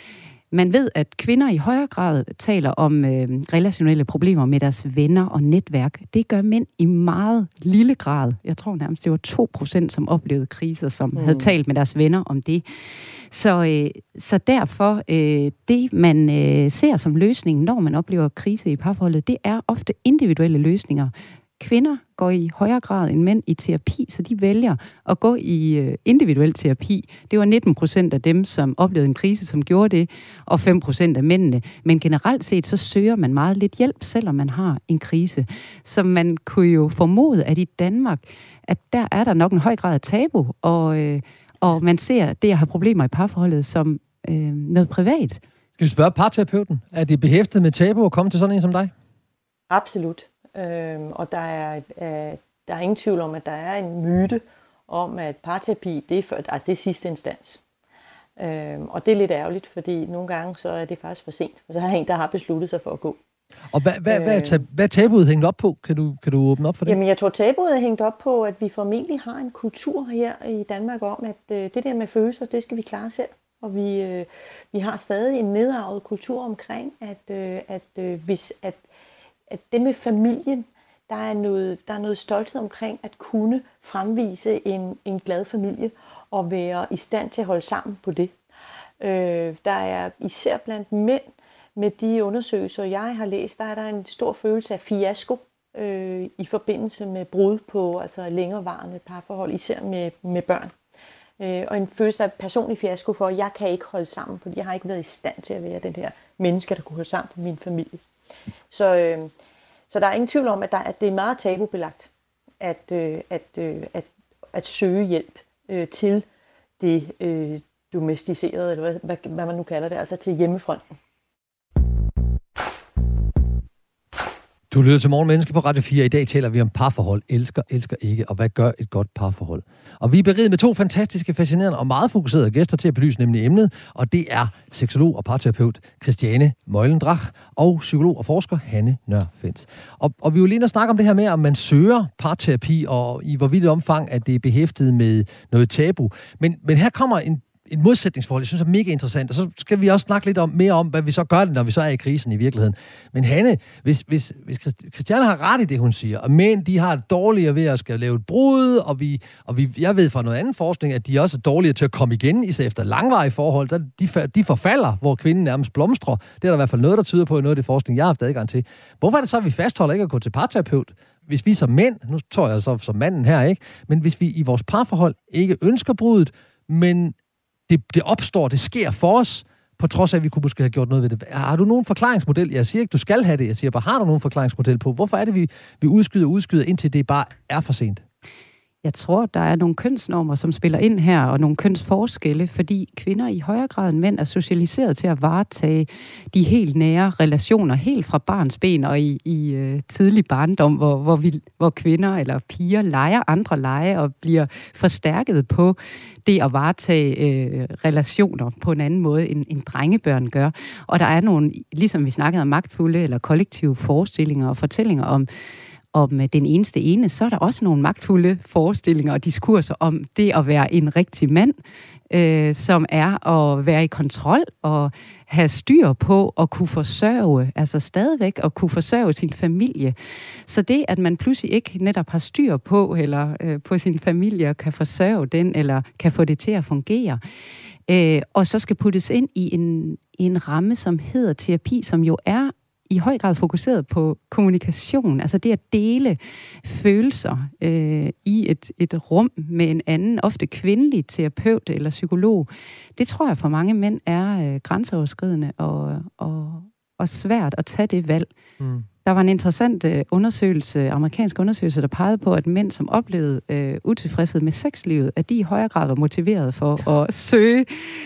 Man ved, at kvinder i højere grad taler om øh, relationelle problemer med deres venner og netværk. Det gør mænd i meget lille grad. Jeg tror nærmest, det var to procent, som oplevede kriser, som mm. havde talt med deres venner om det. Så, øh, så derfor, øh, det man øh, ser som løsning, når man oplever krise i parforholdet, det er ofte individuelle løsninger. Kvinder går i højere grad end mænd i terapi, så de vælger at gå i individuel terapi. Det var nitten procent af dem, som oplevede en krise, som gjorde det, og fem procent af mændene. Men generelt set, så søger man meget lidt hjælp, selvom man har en krise. Så man kunne jo formode, at i Danmark, at der er der nok en høj grad af tabu, og, øh, og man ser det at have problemer i parforholdet som øh, noget privat. Skal vi spørge parterapeuten? Er det behæftet med tabu at komme til sådan en som dig? Absolut. Øhm, og der er, øh, der er ingen tvivl om, at der er en myte om, at parterapi, det er, for, altså det er sidste instans. Øhm, og det er lidt ærgerligt, fordi nogle gange så er det faktisk for sent. Og så har en, der har besluttet sig for at gå. Og hvad, hvad, hvad, er, hvad er tabuet hængt op på? Kan du, kan du åbne op for det? Jamen, jeg tror, tabuet er hængt op på, at vi formentlig har en kultur her i Danmark om, at øh, det der med følelser, det skal vi klare selv. Og vi, øh, vi har stadig en nedarvet kultur omkring, at, øh, at øh, hvis... At, at det med familien, der er noget, der er noget stolthed omkring at kunne fremvise en, en glad familie og være i stand til at holde sammen på det. Øh, der er især blandt mænd med de undersøgelser, jeg har læst, der er der en stor følelse af fiasko øh, i forbindelse med brud på altså længerevarende parforhold, især med, med børn. Øh, og en følelse af personlig fiasko for, at jeg kan ikke holde sammen, fordi jeg har ikke været i stand til at være den her menneske, der kunne holde sammen på min familie. Så, øh, så der er ingen tvivl om, at, der, at det er meget tabubelagt at, øh, at, øh, at, at søge hjælp øh, til det øh, domesticerede, eller hvad, hvad, hvad man nu kalder det, altså til hjemmefronten. Du lytter til Morgenmenneske på Radio fire. I dag taler vi om parforhold. Elsker, elsker ikke, og hvad gør et godt parforhold? Og vi er beriget med to fantastiske, fascinerende og meget fokuserede gæster til at belyse nemlig emnet, og det er seksolog og parterapeut Christiane Møjlendrach og psykolog og forsker Hanne Nørfels. Og, og vi vil lige snakke om det her med, om man søger parterapi, og i hvor vidt omfang, at det er behæftet med noget tabu. Men, men her kommer en et modsætningsforhold, jeg synes er mega interessant, og så skal vi også snakke lidt om, mere om, hvad vi så gør, når vi så er i krisen i virkeligheden. Men Hanne, hvis, hvis, hvis Christiane har ret i det, hun siger, og mænd, de har det dårligere ved at skal lave et brud, og, vi, og vi, jeg ved fra noget anden forskning, at de også er dårligere til at komme igen, især efter langvarige forhold, der de, de forfalder, hvor kvinden nærmest blomstrer. Det er der i hvert fald noget, der tyder på i noget af det forskning, jeg har haft adgang til. Hvorfor er det så, at vi fastholder ikke at gå til parterapeut? Hvis vi som mænd, nu tror jeg så som manden her, ikke, men hvis vi i vores parforhold ikke ønsker brudet, men Det, det opstår, det sker for os, på trods af, at vi kunne måske have gjort noget ved det. Har du nogen forklaringsmodel? Jeg siger ikke, du skal have det. Jeg siger bare, har du nogen forklaringsmodel på? Hvorfor er det, vi, vi udskyder og udskyder, indtil det bare er for sent? Jeg tror, der er nogle kønsnormer, som spiller ind her, og nogle kønsforskelle, fordi kvinder i højere grad end mænd er socialiseret til at varetage de helt nære relationer, helt fra barns ben og i, i uh, tidlig barndom, hvor, hvor, vi, hvor kvinder eller piger leger andre lege og bliver forstærket på det at varetage uh, relationer på en anden måde, end, end drengebørn gør. Og der er nogle, ligesom vi snakkede om magtfulde eller kollektive forestillinger og fortællinger om, om den eneste ene, så er der også nogle magtfulde forestillinger og diskurser om det at være en rigtig mand, øh, som er at være i kontrol og have styr på at kunne forsørge, altså stadigvæk at kunne forsørge sin familie. Så det, at man pludselig ikke netop har styr på, eller øh, på sin familie, kan forsørge den, eller kan få det til at fungere, øh, og så skal puttes ind i en, i en ramme, som hedder terapi, som jo er i høj grad fokuseret på kommunikation, altså det at dele følelser øh, i et, et rum med en anden, ofte kvindelig terapeut eller psykolog. Det tror jeg for mange mænd er øh, grænseoverskridende og, og, og svært at tage det valg. Mm. Der var en interessant øh, undersøgelse, amerikansk undersøgelse, der pegede på, at mænd, som oplevede øh, utilfredshed med sexlivet, at de i højere grad var motiveret for at søge,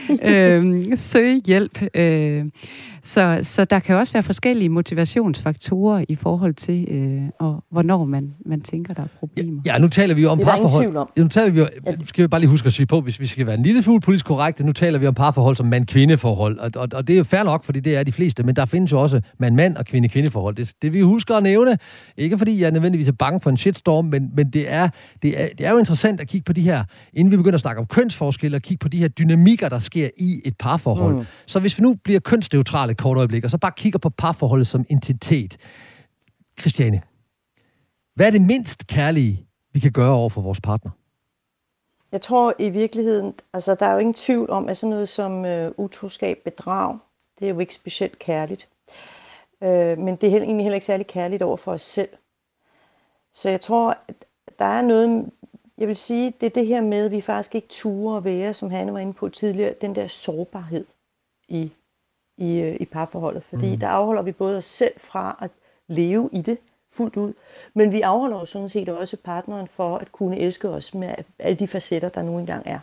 øh, søge hjælp. Øh, så, så der kan også være forskellige motivationsfaktorer i forhold til, øh, og hvornår man, man tænker, der er problemer. Ja, nu taler vi jo om parforhold. Nu taler vi jo, skal vi bare lige huske at sige på, hvis vi skal være en lille smule politisk korrekte, nu taler vi om parforhold som mand-kvinde-forhold, og, og, og det er jo fair nok, fordi det er de fleste, men der findes jo også mand-mand og kvinde-kvinde-forhold. Det, det vi husker at nævne, ikke fordi jeg er nødvendigvis er bange for en shitstorm, men, men det, er, det, er, det er jo interessant at kigge på de her, inden vi begynder at snakke om kønsforskelle, og kigge på de her dynamikker, der sker i et parforhold. Mm. Så hvis vi nu bliver kønsneutrale et kort øjeblik, og så bare kigger på parforholdet som entitet. Christiane, hvad er det mindst kærlige, vi kan gøre over for vores partner? Jeg tror i virkeligheden, altså der er jo ingen tvivl om, at sådan noget som øh, utroskab, bedrag, det er jo ikke specielt kærligt. Øh, men det er heller, egentlig heller ikke særlig kærligt over for os selv. Så jeg tror, at der er noget, jeg vil sige, det er det her med, at vi faktisk ikke turer at være, som Hanne var inde på tidligere, den der sårbarhed i, i, i parforholdet. Fordi mm. der afholder vi både os selv fra at leve i det fuldt ud, men vi afholder jo sådan set også partneren for at kunne elske os med alle de facetter, der nu engang er.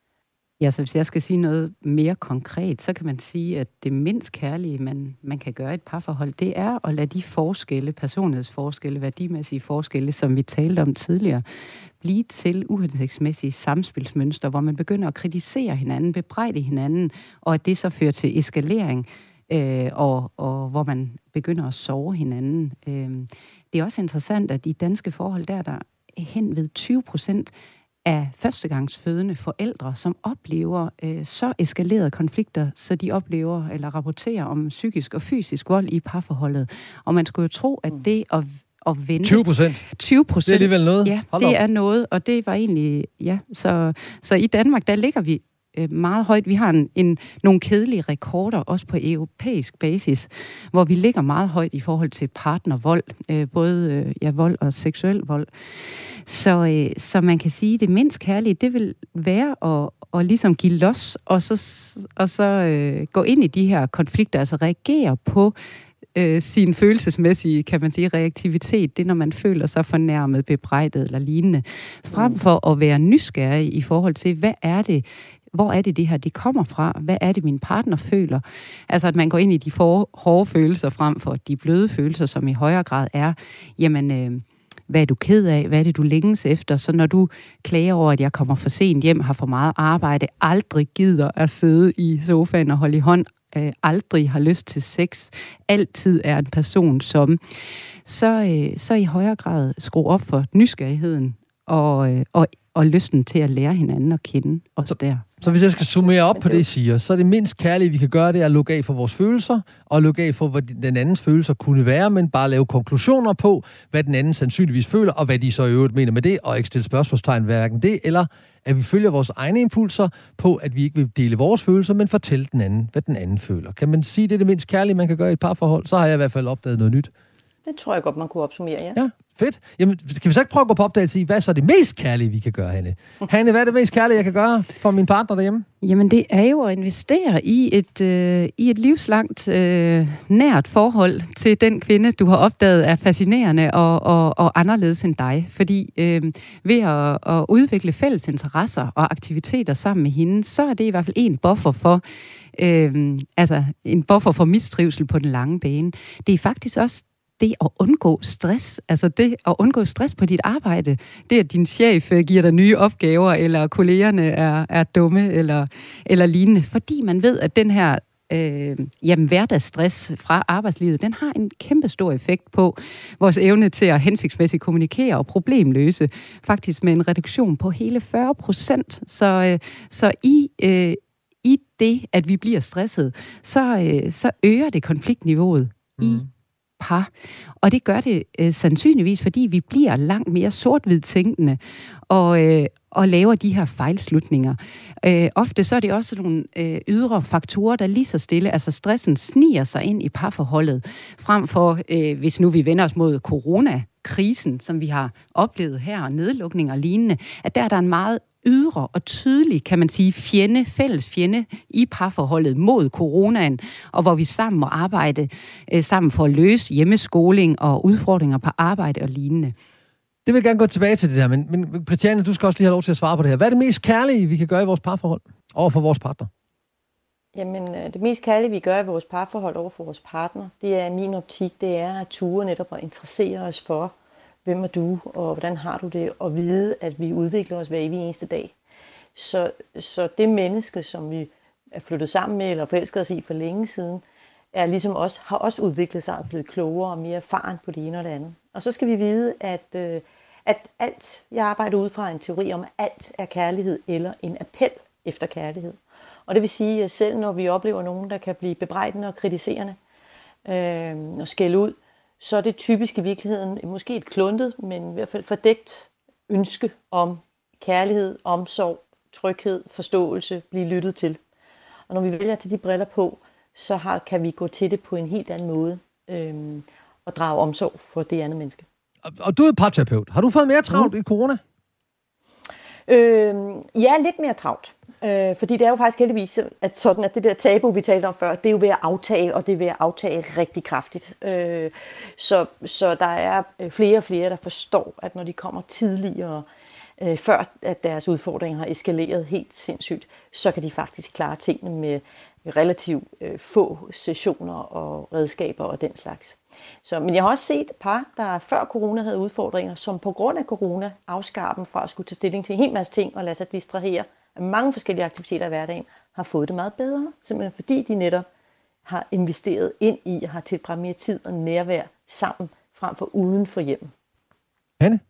Ja, så hvis jeg skal sige noget mere konkret, så kan man sige, at det mindst kærlige, man, man kan gøre i et parforhold, det er at lade de forskelle, personlighedsforskelle, værdimæssige forskelle, som vi talte om tidligere, blive til uhensigtsmæssige samspilsmønstre, hvor man begynder at kritisere hinanden, bebrejde hinanden, og at det så fører til eskalering, øh, og, og hvor man begynder at såre hinanden. Øh, det er også interessant, at i danske forhold, der er der hen ved tyve procent af førstegangsfødende forældre, som oplever øh, så eskalerede konflikter, så de oplever eller rapporterer om psykisk og fysisk vold i parforholdet. Og man skulle jo tro, at det at, at vente... tyve procent? tyve procent. Det er alligevel noget? Ja, Hold det op. er noget, og det var egentlig... Ja, så, så i Danmark, der ligger vi øh, meget højt. Vi har en, en, nogle kedelige rekorder, også på europæisk basis, hvor vi ligger meget højt i forhold til partnervold, øh, både øh, ja, vold og seksuel vold. Så, øh, så man kan sige, at det mindst kærlige, det vil være at, at ligesom give los, og så, og så øh, gå ind i de her konflikter, altså reagere på øh, sin følelsesmæssige, kan man sige, reaktivitet. Det er, når man føler sig fornærmet, bebrejdet eller lignende. Frem for at være nysgerrig i forhold til, hvad er det, hvor er det det her, det kommer fra? Hvad er det, min partner føler? Altså, at man går ind i de for, hårde følelser frem for de bløde følelser, som i højere grad er, jamen... Øh, hvad er du ked af? Hvad er det, du længes efter? Så når du klager over, at jeg kommer for sent hjem, har for meget arbejde, aldrig gider at sidde i sofaen og holde i hånd, øh, aldrig har lyst til sex, altid er en person som, så, øh, så i højere grad skrue op for nysgerrigheden og, øh, og, og lysten til at lære hinanden at kende os der. Så hvis jeg skal summere op på det, I siger, så er det mindst kærlige, vi kan gøre, det er at lukke af for vores følelser, og lukke af for, hvad den andens følelser kunne være, men bare lave konklusioner på, hvad den anden sandsynligvis føler, og hvad de så i øvrigt mener med det, og ikke stille spørgsmålstegn hverken det, eller at vi følger vores egne impulser på, at vi ikke vil dele vores følelser, men fortælle den anden, hvad den anden føler. Kan man sige, det er det mindst kærlige, man kan gøre i et parforhold? Så har jeg i hvert fald opdaget noget nyt. Det tror jeg godt, man kunne opsummere, ja. Ja, fedt. Jamen, kan vi så ikke prøve at gå på opdagelse i, hvad er så det mest kærlige, vi kan gøre, Hanne? Hanne, hvad er det mest kærlige, jeg kan gøre for min partner derhjemme? Jamen, det er jo at investere i et, øh, i et livslangt, øh, nært forhold til den kvinde, du har opdaget er fascinerende og, og, og anderledes end dig. Fordi øh, ved at, at udvikle fælles interesser og aktiviteter sammen med hende, så er det i hvert fald en buffer for, øh, altså en buffer for mistrivsel på den lange bane. Det er faktisk også det at undgå stress, altså det at undgå stress på dit arbejde, det at din chef giver dig nye opgaver, eller kollegerne er, er dumme, eller, eller lignende, fordi man ved, at den her øh, jamen, hverdagsstress fra arbejdslivet, den har en kæmpe stor effekt på vores evne til at hensigtsmæssigt kommunikere og problemløse, faktisk med en reduktion på hele fyrre procent. Så, øh, så i, øh, i det, at vi bliver stresset, så, øh, så øger det konfliktniveauet mm. i par. Og det gør det øh, sandsynligvis, fordi vi bliver langt mere sort-hvid tænkende. Og, øh, og laver de her fejlslutninger. Øh, ofte så er det også nogle øh, ydre faktorer, der lige så stille, altså stressen sniger sig ind i parforholdet, frem for, øh, hvis nu vi vender os mod coronakrisen, som vi har oplevet her, og nedlukninger og lignende, at der er der en meget ydre og tydelig, kan man sige, fjende, fælles fjende i parforholdet mod coronaen, og hvor vi sammen må arbejde øh, sammen for at løse hjemmeskoling og udfordringer på arbejde og lignende. Det vil jeg gerne gå tilbage til det der, men, men Christiane, du skal også lige have lov til at svare på det her. Hvad er det mest kærlige, vi kan gøre i vores parforhold over for vores partner? Jamen, det mest kærlige, vi gør i vores parforhold over for vores partner, det er i min optik, det er at ture netop og interessere os for, hvem er du, og hvordan har du det, og vide, at vi udvikler os hver evig eneste dag. Så, så det menneske, som vi er flyttet sammen med, eller forelsket os i for længe siden, er ligesom også, har også udviklet sig og blevet klogere og mere erfaren på det ene og det andet. Og så skal vi vide, at, øh, at alt, jeg arbejder ud fra en teori om, at alt er kærlighed eller en appel efter kærlighed. Og det vil sige, at selv når vi oplever nogen, der kan blive bebrejdende og kritiserende øh, og skælde ud, så er det typisk i virkeligheden måske et kluntet, men i hvert fald fordækt ønske om kærlighed, omsorg, tryghed, forståelse, blive lyttet til. Og når vi vælger til de briller på, så har, kan vi gå til det på en helt anden måde øh, og drage omsorg for det andet menneske. Og, og du er parterapeut. Har du fået mere travlt mm. i corona? Øh, ja, lidt mere travlt. Øh, fordi det er jo faktisk heldigvis at sådan, at det der tabu, vi talte om før, det er jo ved at aftage, og det er ved at aftage rigtig kraftigt. Øh, så, så der er flere og flere, der forstår, at når de kommer tidligere, øh, før at deres udfordringer har eskaleret helt sindssygt, så kan de faktisk klare tingene med relativt øh, få sessioner og redskaber og den slags. Så, men jeg har også set par, der før corona havde udfordringer, som på grund af corona afskar dem fra at skulle tage stilling til en hel masse ting og lade sig distrahere af mange forskellige aktiviteter i hverdagen, har fået det meget bedre, simpelthen fordi de netop har investeret ind i og har tilbragt mere tid og nærvær sammen, frem for uden for hjemmet. Hanne?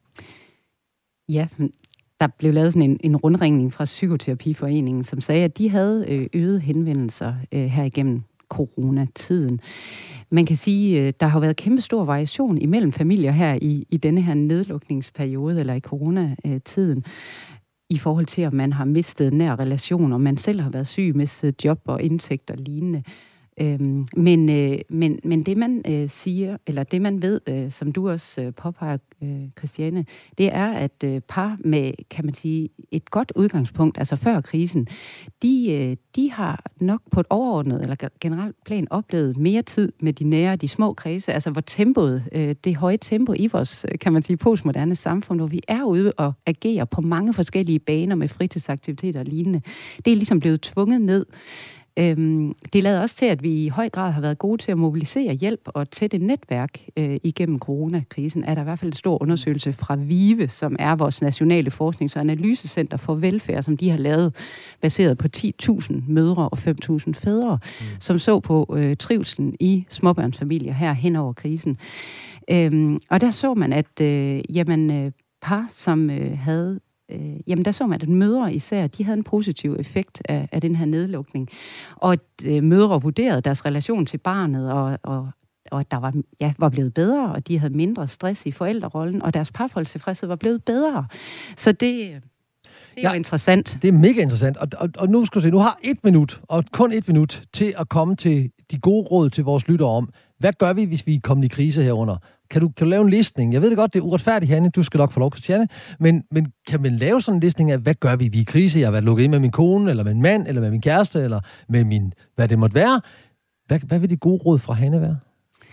Ja, der blev lavet sådan en, en rundringning fra Psykoterapiforeningen, som sagde, at de havde øh, øget henvendelser øh, her igennem coronatiden. Man kan sige, at der har været kæmpe stor variation imellem familier her i, i denne her nedlukningsperiode, eller i coronatiden, i forhold til, om man har mistet nær relationer, man selv har været syg, mistet job og indtægt og lignende. Øhm, men, øh, men, men det man øh, siger, eller det man ved, øh, som du også øh, påpeger, øh, Christiane, det er, at øh, par med, kan man sige, et godt udgangspunkt, altså før krisen, de, øh, de har nok på et overordnet eller generelt plan oplevet mere tid med de nære, de små kredse, altså hvor tempoet, øh, det høje tempo i vores, kan man sige, postmoderne samfund, hvor vi er ude og agerer på mange forskellige baner med fritidsaktiviteter og lignende, det er ligesom blevet tvunget ned. Øhm, det lader også til, at vi i høj grad har været gode til at mobilisere hjælp og tætte netværk øh, igennem coronakrisen. Er der i hvert fald en stor undersøgelse fra VIVE, som er vores nationale forsknings- og analysecenter for velfærd, som de har lavet, baseret på ti tusind mødre og fem tusind fædre, mm. som så på øh, trivselen i småbørnsfamilier her hen over krisen. Øhm, og der så man, at øh, jamen, øh, par, som øh, havde Øh, jamen der så man, at mødre især, de havde en positiv effekt af, af den her nedlukning. Og at øh, mødre vurderede deres relation til barnet, og, og, og at der var, ja, var blevet bedre, og de havde mindre stress i forældrerollen, og deres parforholdstilfredshed var blevet bedre. Så det, det er ja, jo interessant. Det er mega interessant. Og, og, og nu skal du se, nu har et minut, og kun et minut, til at komme til de gode råd til vores lyttere om, hvad gør vi, hvis vi er kommet i krise herunder? Kan du, kan du lave en listning? Jeg ved det godt, det er uretfærdigt, Hanne. Du skal nok få lov, Christiane. Men, men kan man lave sådan en listning af, hvad gør vi? Vi er i krise. Jeg har været lukket ind med min kone, eller med en mand, eller med min kæreste, eller med min, hvad det måtte være. Hvad, hvad vil det gode råd fra Hanne være?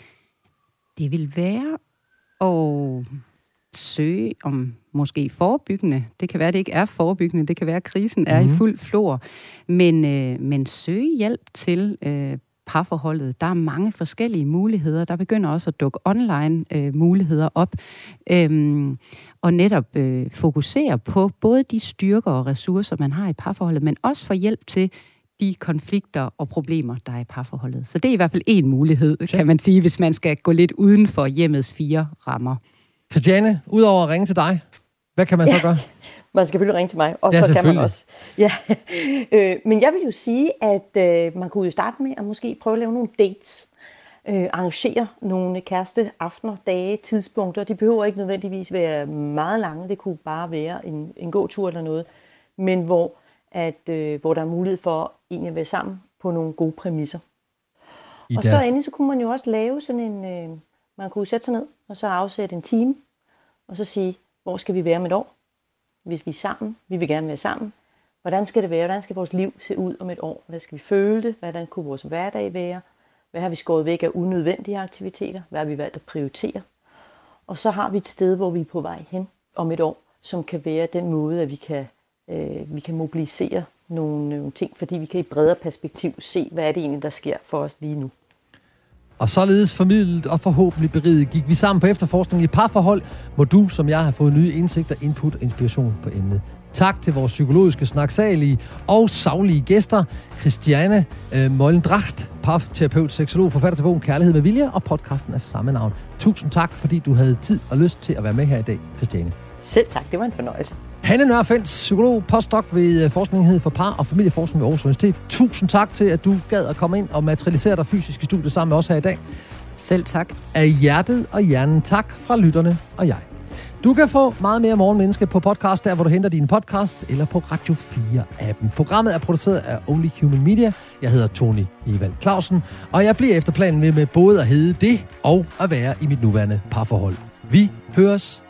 Det vil være at søge om måske forebyggende. Det kan være, det ikke er forebyggende. Det kan være, at krisen er mm-hmm. i fuld flor. Men, øh, men søge hjælp til øh, parforholdet. Der er mange forskellige muligheder. Der begynder også at dukke online øh, muligheder op. Øhm, og netop øh, fokusere på både de styrker og ressourcer, man har i parforholdet, men også få hjælp til de konflikter og problemer, der er i parforholdet. Så det er i hvert fald en mulighed, kan man sige, hvis man skal gå lidt uden for hjemmets fire rammer. Christiane, udover at ringe til dig, hvad kan man så gøre? Man skal selvfølgelig ringe til mig, og ja, så kan man også. Ja. øh, men jeg vil jo sige, at øh, man kunne jo starte med at måske prøve at lave nogle dates. øh, arrangere nogle kæresteaftener, dage, tidspunkter. De behøver ikke nødvendigvis være meget lange. Det kunne bare være en, en gåtur eller noget. Men hvor, at, øh, hvor der er mulighed for egentlig at være sammen på nogle gode præmisser. I og deres... så endelig så kunne man jo også lave sådan en... Øh, man kunne sætte sig ned og så afsætte en time. Og så sige, hvor skal vi være om et år? Hvis vi er sammen. Vi vil gerne være sammen. Hvordan skal det være? Hvordan skal vores liv se ud om et år? Hvad skal vi føle det? Hvordan kunne vores hverdag være? Hvad har vi skåret væk af unødvendige aktiviteter? Hvad har vi valgt at prioritere? Og så har vi et sted, hvor vi er på vej hen om et år, som kan være den måde, at vi kan, øh, vi kan mobilisere nogle, nogle ting, fordi vi kan i bredere perspektiv se, hvad er det egentlig, der sker for os lige nu. Og således formidlet og forhåbentlig beriget gik vi sammen på efterforskning i parforhold, hvor du, som jeg, har fået nye indsigter, input og inspiration på emnet. Tak til vores psykologiske, snaksalige og saglige gæster, Christiane øh, Mollendracht, parterapeut, seksolog, forfatter til bogen Kærlighed med Vilje og podcasten af samme navn. Tusind tak, fordi du havde tid og lyst til at være med her i dag, Christiane. Selv tak, det var en fornøjelse. Hanne Nørfelt, psykolog, postdoc ved Forskningsenhed for Par- og Familieforskning ved Aarhus Universitet. Tusind tak til, at du gad at komme ind og materialisere dig fysisk i studiet sammen med os her i dag. Selv tak. Af hjertet og hjernen tak fra lytterne og jeg. Du kan få meget mere Morgenmenneske på podcast, der hvor du henter dine podcasts, eller på Radio fire-appen. Programmet er produceret af Only Human Media. Jeg hedder Tony Evald Clausen, og jeg bliver efter planen med, med både at hedde det og at være i mit nuværende parforhold. Vi høres